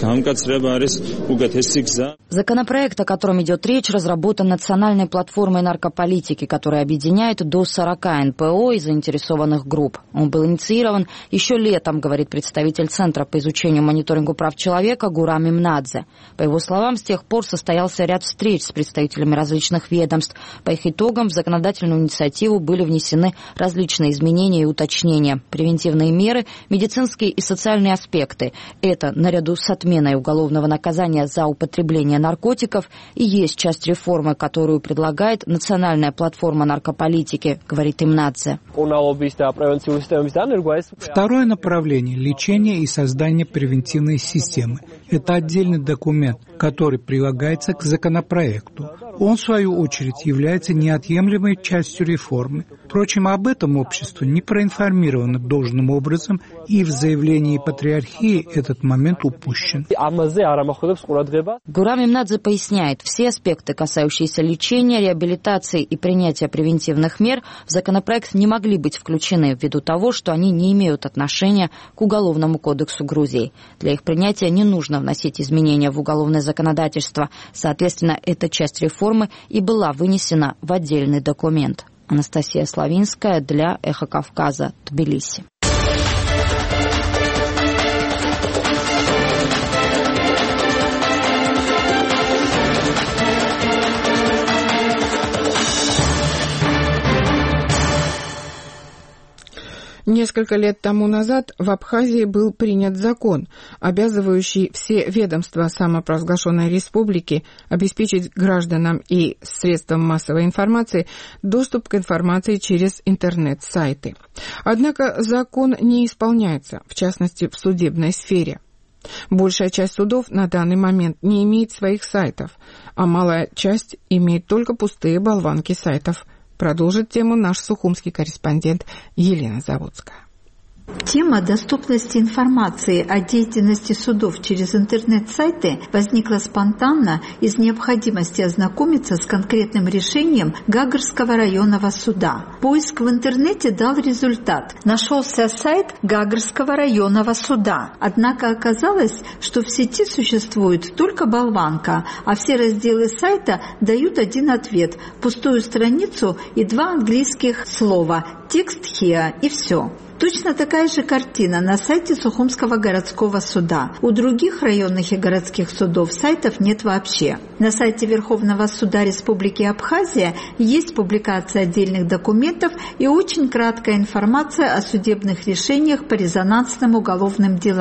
Законопроект, о котором идет речь, разработан национальной платформой наркополитики, которая объединяет до сорока эн пэ о и заинтересованных групп. Он был инициирован еще летом, говорит представитель Центра по изучению и мониторингу прав человека Гурам Мнадзе. По его словам, с тех пор состоялся ряд встреч с представителями различных ведомств. По их итогам в законодательную инициативу были внесены различные изменения и уточнения. Превентивные меры, медицинские и социальные аспекты. Это, наряду с отменой уголовного наказания за употребление наркотиков, и есть часть реформы, которую предлагает национальная платформа наркополитики, говорит Мнадзе. Второе направление – лечение и создание превентивной системы. Это отдельный документ, который прилагается к законопроекту. Он, в свою очередь, является неотъемлемой частью реформы. Впрочем, об этом общество не проинформировано должным образом, и в заявлении патриархии этот момент упущен. Гурам Мнадзе поясняет, все аспекты, касающиеся лечения, реабилитации и принятия превентивных мер, в законопроект не могли быть включены ввиду того, что они не имеют отношения к Уголовному кодексу Грузии. Для их принятия не нужно вносить изменения в уголовное законодательство. Соответственно, эта часть реформы и была вынесена в отдельный документ. Анастасия Славинская для «Эхо Кавказа», Тбилиси. Несколько лет тому назад в Абхазии был принят закон, обязывающий все ведомства самопровозглашенной республики обеспечить гражданам и средствам массовой информации доступ к информации через интернет-сайты. Однако закон не исполняется, в частности, в судебной сфере. Большая часть судов на данный момент не имеет своих сайтов, а малая часть имеет только пустые болванки сайтов. Продолжит тему наш сухумский корреспондент Елена Заводская. Тема доступности информации о деятельности судов через интернет-сайты возникла спонтанно из необходимости ознакомиться с конкретным решением Гагарского районного суда. Поиск в интернете дал результат. Нашелся сайт Гагарского районного суда. Однако оказалось, что в сети существует только болванка, а все разделы сайта дают один ответ – пустую страницу и два английских слова «текст here» и все. Точно такая же картина на сайте Сухумского городского суда. У других районных и городских судов сайтов нет вообще. На сайте Верховного суда Республики Абхазия есть публикация отдельных документов и очень краткая информация о судебных решениях по резонансным уголовным делам.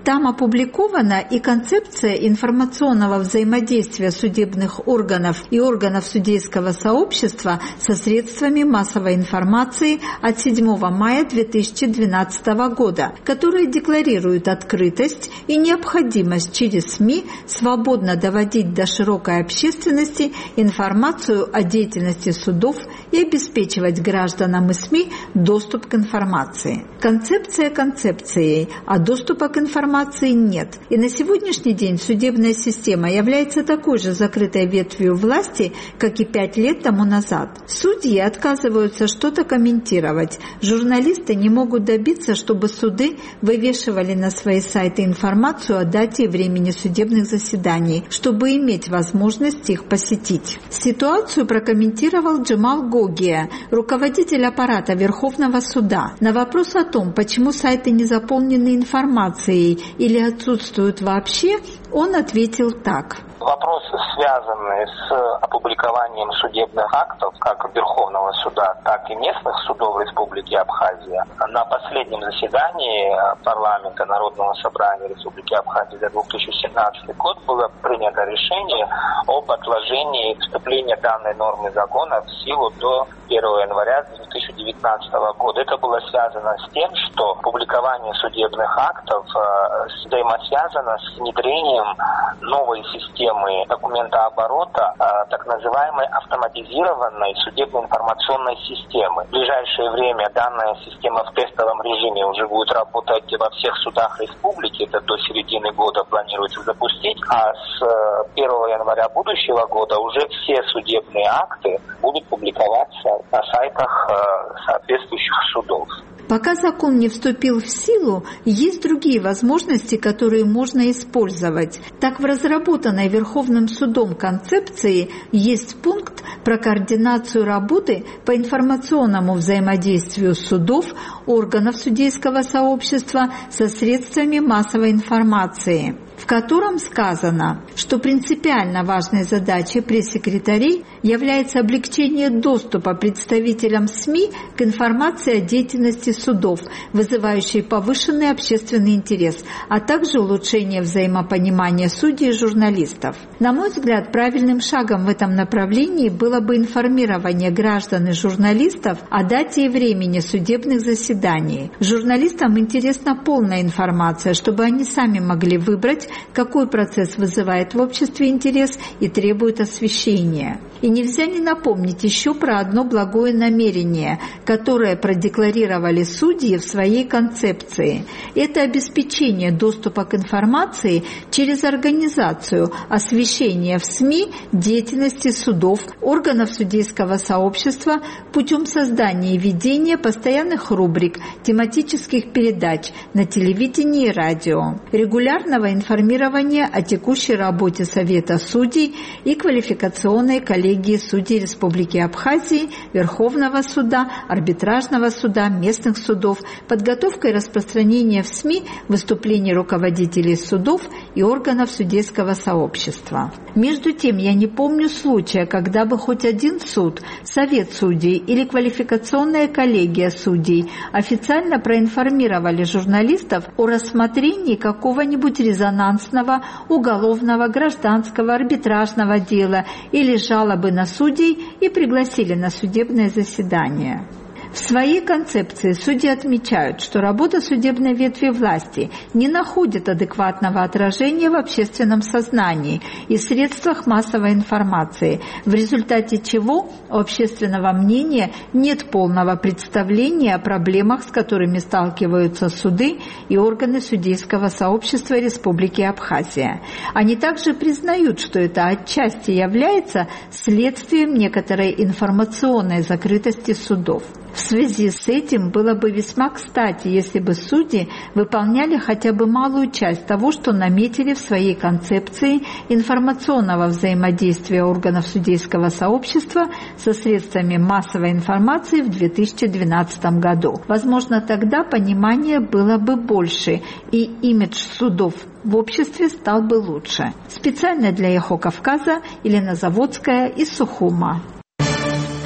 Там опубликована и концепция информационного взаимодействия судебных органов и органов судейского сообщества со средствами массовой информации от седьмого мая две тысячи двенадцатого года, которая декларирует открытость и необходимость через СМИ свободно доводить до широкой общественности информацию о деятельности судов и обеспечивать гражданам и СМИ доступ к информации. Концепция концепцией, а доступа к информации нет. И на сегодняшний день судебная система является такой же закрытой ветвью власти, как и пять лет тому назад. Судьи отказываются что-то комментировать. Журналисты не могут добиться, чтобы суды вывешивали на свои сайты информацию о дате и времени судебных заседаний, чтобы иметь возможность их посетить. Ситуацию прокомментировал Джамал Гогия, руководитель аппарата Верховного суда. На вопрос о том, почему сайты не заполнены информацией или отсутствуют вообще, он ответил так. Вопросы, связанные с опубликованием судебных актов как Верховного суда, так и местных судов Республики Абхазия, на последнем заседании парламента Народного собрания Республики Абхазия за две тысячи семнадцатый год было принято решение об отложении вступления данной нормы закона в силу до первого января две тысячи девятнадцатого года. Это было связано с тем, что публикование судебных актов взаимосвязано с внедрением новой системы документооборота, так называемой автоматизированной судебно-информационной системы. В ближайшее время данная система в тестовом режиме уже будет работать во всех судах республики, это до середины года планируется запустить, а с первого января будущего года уже все судебные акты будут публиковаться на сайтах соответствующих судов. Пока закон не вступил в силу, есть другие возможности, которые можно использовать. Так, в разработанной Верховным судом концепции есть пункт про координацию работы по информационному взаимодействию судов, органов судейского сообщества со средствами массовой информации, в котором сказано, что принципиально важной задачей пресс-секретарей является облегчение доступа представителям СМИ к информации о деятельности судов, вызывающей повышенный общественный интерес, а также улучшение взаимопонимания судей и журналистов. На мой взгляд, правильным шагом в этом направлении было бы информирование граждан и журналистов о дате и времени судебных заседаний. Журналистам интересна полная информация, чтобы они сами могли выбрать, какой процесс вызывает в обществе интерес и требует освещения. И нельзя не напомнить еще про одно благое намерение, которое продекларировали судьи в своей концепции. Это обеспечение доступа к информации через организацию освещения в СМИ деятельности судов, органов судейского сообщества путем создания и ведения постоянных рубрик, тематических передач на телевидении и радио, регулярного информирования о текущей работе Совета судей и квалификационной коллегии судей Республики Абхазии, Верховного суда, Арбитражного суда, местных судов, подготовка и распространение в СМИ выступлений руководителей судов и органов судейского сообщества. Между тем, я не помню случая, когда бы хоть один суд, Совет судей или квалификационная коллегия судей официально проинформировали журналистов о рассмотрении какого-нибудь резонансного уголовного, гражданского, арбитражного дела или жалобы на судей и пригласили на судебное заседание. В своей концепции судьи отмечают, что работа судебной ветви власти не находит адекватного отражения в общественном сознании и средствах массовой информации, в результате чего у общественного мнения нет полного представления о проблемах, с которыми сталкиваются суды и органы судейского сообщества Республики Абхазия. Они также признают, что это отчасти является следствием некоторой информационной закрытости судов. В связи с этим было бы весьма кстати, если бы судьи выполняли хотя бы малую часть того, что наметили в своей концепции информационного взаимодействия органов судейского сообщества со средствами массовой информации в две тысячи двенадцатом году. Возможно, тогда понимание было бы больше, и имидж судов в обществе стал бы лучше. Специально для Эхо Кавказа Елена Заводская из Сухума.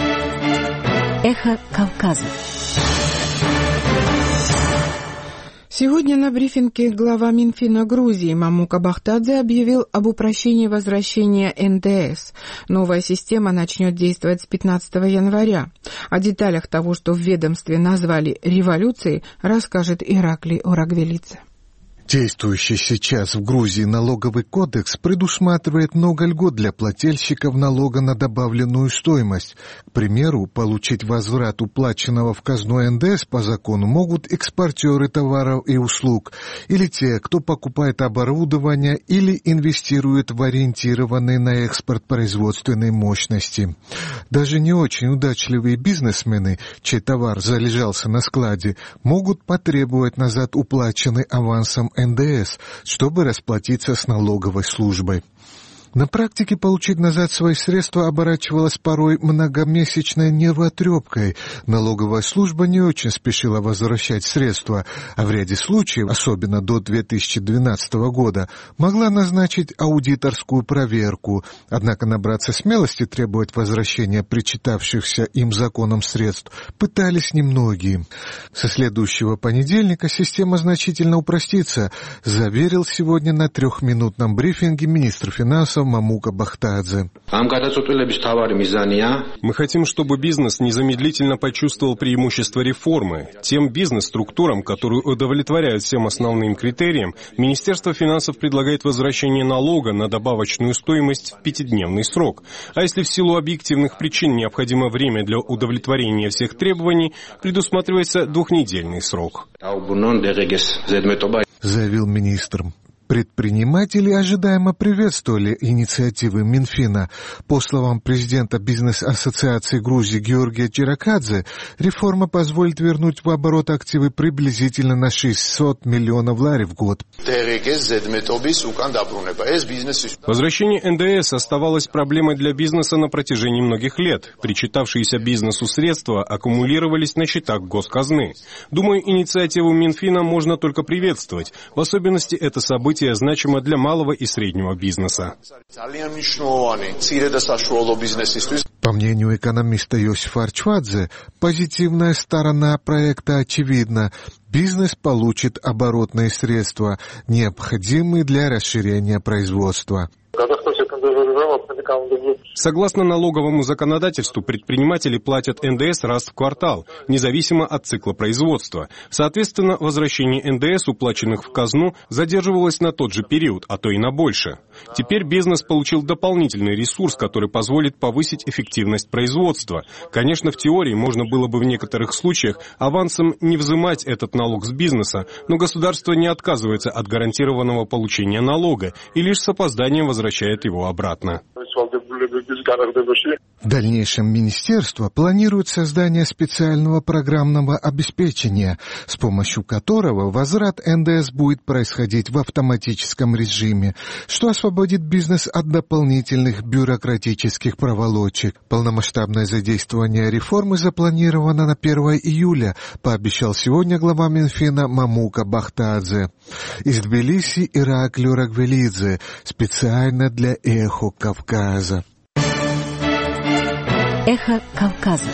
Эхо Кавказа. Сегодня на брифинге глава Минфина Грузии Мамука Бахтадзе объявил об упрощении возвращения эн дэ эс. Новая система начнет действовать с пятнадцатого января. О деталях того, что в ведомстве назвали революцией, расскажет Ираклий Орагвелидзе. Действующий сейчас в Грузии налоговый кодекс предусматривает много льгот для плательщиков налога на добавленную стоимость. К примеру, получить возврат уплаченного в казну эн дэ эс по закону могут экспортеры товаров и услуг, или те, кто покупает оборудование или инвестирует в ориентированные на экспорт производственные мощности. Даже не очень удачливые бизнесмены, чей товар залежался на складе, могут потребовать назад уплаченный авансом эн дэ эс, чтобы расплатиться с налоговой службой. На практике получить назад свои средства оборачивалось порой многомесячной нервотрепкой. Налоговая служба не очень спешила возвращать средства, а в ряде случаев, особенно до две тысячи двенадцатого года, могла назначить аудиторскую проверку. Однако набраться смелости требовать возвращения причитавшихся им законом средств пытались немногие. Со следующего понедельника система значительно упростится, заверил сегодня на трехминутном брифинге министр финансов Мамука Бахтадзе. Мы хотим, чтобы бизнес незамедлительно почувствовал преимущество реформы. Тем бизнес-структурам, которые удовлетворяют всем основным критериям, Министерство финансов предлагает возвращение налога на добавочную стоимость в пятидневный срок. А если в силу объективных причин необходимо время для удовлетворения всех требований, предусматривается двухнедельный срок. Заявил министр. Предприниматели ожидаемо приветствовали инициативы Минфина. По словам президента бизнес-ассоциации Грузии Георгия Чиракадзе, реформа позволит вернуть в оборот активы приблизительно на шестьсот миллионов лари в год. Возвращение эн дэ эс оставалось проблемой для бизнеса на протяжении многих лет. Причитавшиеся бизнесу средства аккумулировались на счетах госказны. Думаю, инициативу Минфина можно только приветствовать. В особенности это событие значимо для малого и среднего бизнеса. По мнению экономиста Йосифа Арчвадзе, позитивная сторона проекта очевидна. Бизнес получит оборотные средства, необходимые для расширения производства. Согласно налоговому законодательству, предприниматели платят эн дэ эс раз в квартал, независимо от цикла производства. Соответственно, возвращение эн дэ эс, уплаченных в казну, задерживалось на тот же период, а то и на больше. Теперь бизнес получил дополнительный ресурс, который позволит повысить эффективность производства. Конечно, в теории можно было бы в некоторых случаях авансом не взимать этот налог с бизнеса, но государство не отказывается от гарантированного получения налога и лишь с опозданием возвращает его обратно. В дальнейшем министерство планирует создание специального программного обеспечения, с помощью которого возврат эн дэ эс будет происходить в автоматическом режиме, что освободит бизнес от дополнительных бюрократических проволочек. Полномасштабное задействование реформы запланировано на первое июля, пообещал сегодня глава Минфина Мамука Бахтадзе. Из Тбилиси Ираклий Орагвелидзе, специально для «Эхо Кавказа». Эхо Кавказа.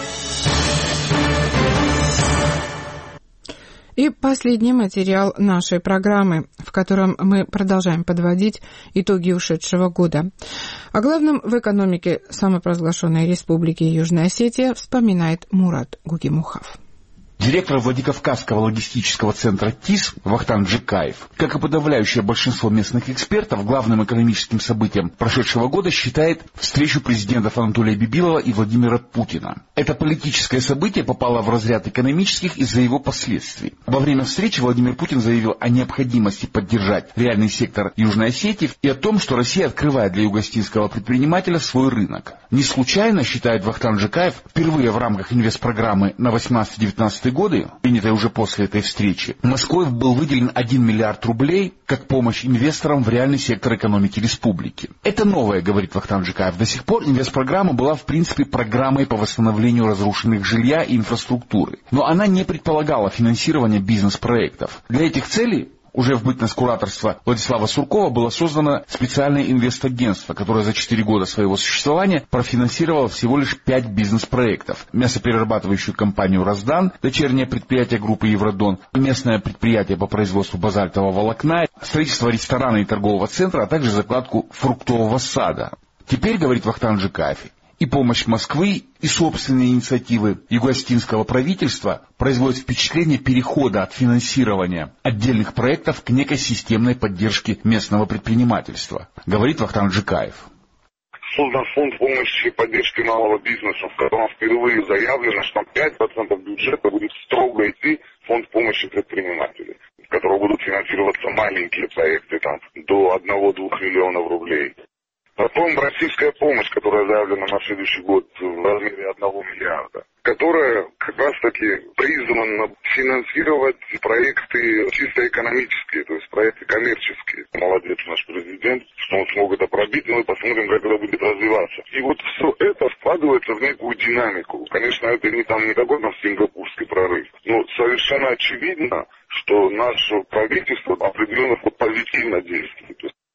И последний материал нашей программы, в котором мы продолжаем подводить итоги ушедшего года. О главном в экономике самопровозглашенной Республики Южная Осетия вспоминает Мурат Гугимухов. Директор Владикавказского логистического центра ТИС Вахтанг Джикаев, как и подавляющее большинство местных экспертов, главным экономическим событием прошедшего года считает встречу президентов Анатолия Бибилова и Владимира Путина. Это политическое событие попало в разряд экономических из-за его последствий. Во время встречи Владимир Путин заявил о необходимости поддержать реальный сектор Южной Осетии и о том, что Россия открывает для югоосетинского предпринимателя свой рынок. Не случайно, считает Вахтанг Джикаев, впервые в рамках инвестпрограммы на восемнадцатый-девятнадцатый годы, принятой уже после этой встречи, Москвой был выделен один миллиард рублей как помощь инвесторам в реальный сектор экономики республики. Это новое, говорит Вахтанг Джикаев. До сих пор инвестпрограмма была в принципе программой по восстановлению разрушенных жилья и инфраструктуры. Но она не предполагала финансирование бизнес-проектов. Для этих целей Уже в бытность кураторства Владислава Суркова было создано специальное инвестагентство, которое за четыре года своего существования профинансировало всего лишь пять бизнес-проектов. Мясоперерабатывающую компанию «Раздан», дочернее предприятие группы «Евродон», местное предприятие по производству базальтового волокна, строительство ресторана и торгового центра, а также закладку фруктового сада. Теперь, говорит Вахтанг Джикаев, и помощь Москвы, и собственные инициативы юго-осетинского правительства производят впечатление перехода от финансирования отдельных проектов к некой системной поддержке местного предпринимательства, говорит Вахтанг Джикаев. Создан фонд помощи и поддержки малого бизнеса, в котором впервые заявлено, что пять процентов бюджета будет строго идти в фонд помощи предпринимателей, в котором будут финансироваться маленькие проекты там, до одного-двух миллионов рублей. Потом российская помощь, которая заявлена на следующий год в размере одного миллиарда, которая как раз-таки призвана финансировать проекты чисто экономические, то есть проекты коммерческие. Молодец наш президент, что он смог это пробить, но мы посмотрим, как это будет развиваться. И вот все это вкладывается в некую динамику. Конечно, это не там не какой-то сингапурский прорыв, но совершенно очевидно, что наше правительство определенно позитивно действует.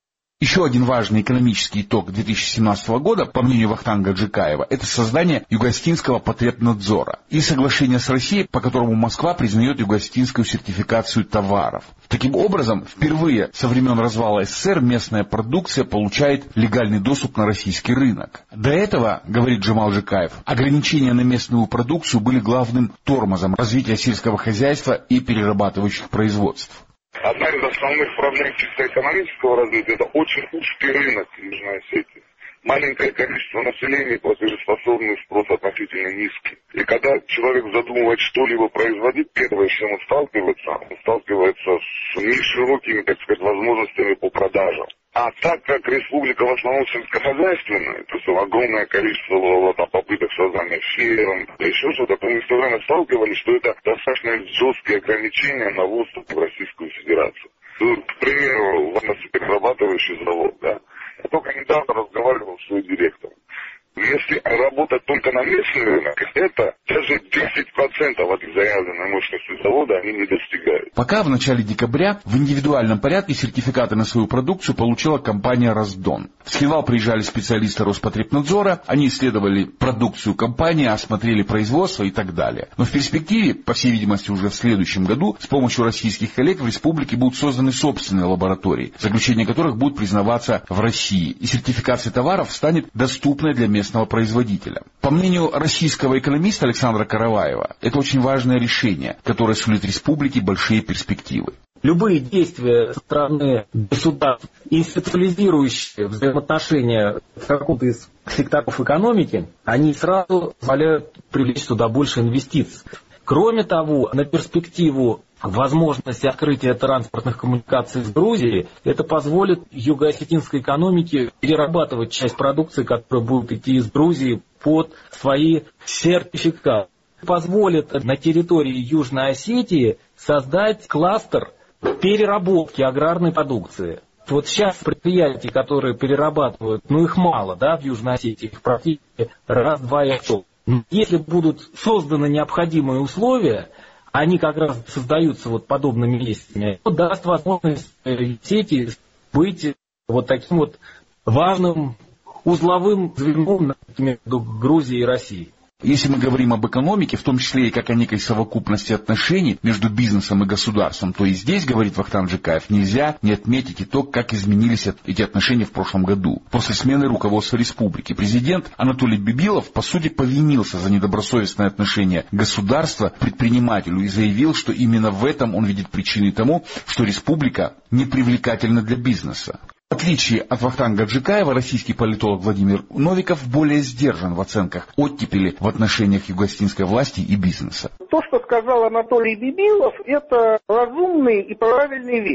Еще один важный экономический итог две тысячи семнадцатого года, по мнению Вахтанга Джикаева, это создание Юго-Осетинского потребнадзора и соглашение с Россией, по которому Москва признает юго-осетинскую сертификацию товаров. Таким образом, впервые со времен развала СССР местная продукция получает легальный доступ на российский рынок. До этого, говорит Джамал Джикаев, ограничения на местную продукцию были главным тормозом развития сельского хозяйства и перерабатывающих производств. Одна из основных проблем чисто экономического развития – это очень узкий рынок в Южной Осетии. Маленькое количество населения, платежеспособный спрос относительно низкий. И когда человек задумывает что-либо производить, первое, с чем он сталкивается, он сталкивается с неширокими, так сказать, возможностями по продажам. А так как республика в основном сельскохозяйственная, то есть огромное количество было там, попыток создания ферм, еще что-то, то мы все время сталкивались, что это достаточно жесткие ограничения на ввоз в Российскую Федерацию. К примеру, перерабатывающий завод, да. Я только недавно разговаривал с своим директором. Если работать только на местный рынок, это даже десять процентов от заявленной мощности завода они не достигают. Пока в начале декабря в индивидуальном порядке сертификаты на свою продукцию получила компания «Раздан». В Схинвал приезжали специалисты Роспотребнадзора, они исследовали продукцию компании, осмотрели производство и так далее. Но в перспективе, по всей видимости уже в следующем году, с помощью российских коллег в республике будут созданы собственные лаборатории, заключение которых будет признаваться в России, и сертификация товаров станет доступной для местных производителя. По мнению российского экономиста Александра Караваева, это очень важное решение, которое сулит республике большие перспективы. Любые действия со стороны государств, институализирующие взаимоотношения в каком-то из секторов экономики, они сразу позволяют привлечь туда больше инвестиций. Кроме того, на перспективу возможности открытия транспортных коммуникаций с Грузией, это позволит юго-осетинской экономике перерабатывать часть продукции, которая будет идти из Грузии, под свои сертификаты. Позволит на территории Южной Осетии создать кластер переработки аграрной продукции. Вот сейчас предприятия, которые перерабатывают, ну их мало, да, в Южной Осетии, их практически раз-два и все. Если будут созданы необходимые условия, они как раз создаются вот подобными действиями, то даст возможность сети быть вот таким вот важным узловым звеном между Грузией и Россией. Если мы говорим об экономике, в том числе и как о некой совокупности отношений между бизнесом и государством, то и здесь, говорит Вахтанг Джикаев, нельзя не отметить и то, как изменились эти отношения в прошлом году. После смены руководства республики президент Анатолий Бибилов, по сути, повинился за недобросовестное отношение государства к предпринимателю и заявил, что именно в этом он видит причиной тому, что республика непривлекательна для бизнеса. В отличие от Вахтанга Джикаева, российский политолог Владимир Новиков более сдержан в оценках оттепели в отношениях юго-осетинской власти и бизнеса. То, что сказал Анатолий Бибилов, это разумные и правильные вещи.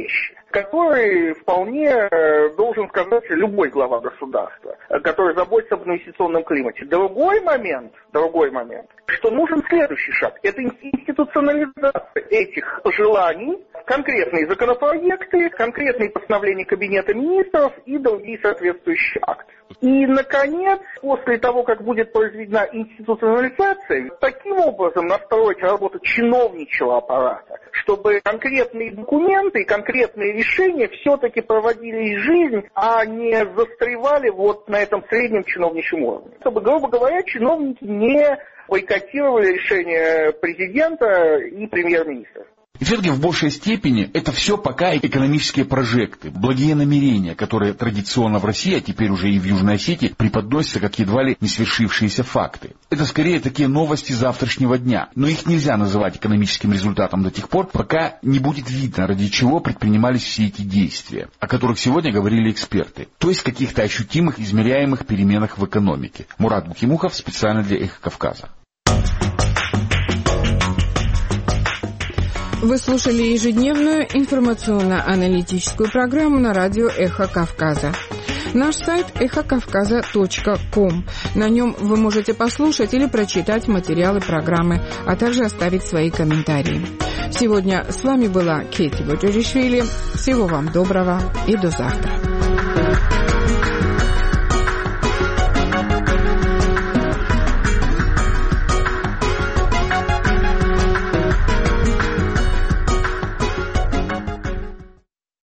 который вполне должен сказать любой глава государства, который заботится об инвестиционном климате. Другой момент, другой момент, что нужен следующий шаг. Это институционализация этих желаний, конкретные законопроекты, конкретные постановления Кабинета министров и другие соответствующие акты. И, наконец, после того, как будет произведена институционализация, таким образом настроить работу чиновничьего аппарата, чтобы конкретные документы и конкретные решения все-таки проводили жизнь, а не застревали вот на этом среднем чиновничьем уровне. Чтобы, грубо говоря, чиновники не бойкотировали решения президента и премьер-министра. И все-таки в большей степени это все пока экономические прожекты, благие намерения, которые традиционно в России, а теперь уже и в Южной Осетии, преподносятся как едва ли не свершившиеся факты. Это скорее такие новости завтрашнего дня, но их нельзя называть экономическим результатом до тех пор, пока не будет видно, ради чего предпринимались все эти действия, о которых сегодня говорили эксперты, то есть каких-то ощутимых, измеряемых переменах в экономике. Мурат Букимухов специально для «Эхо Кавказа». Вы слушали ежедневную информационно-аналитическую программу на радио «Эхо Кавказа». Наш сайт эхо кавказа точка ком. На нем вы можете послушать или прочитать материалы программы, а также оставить свои комментарии. Сегодня с вами была Кети Боджоришвили. Всего вам доброго и до завтра.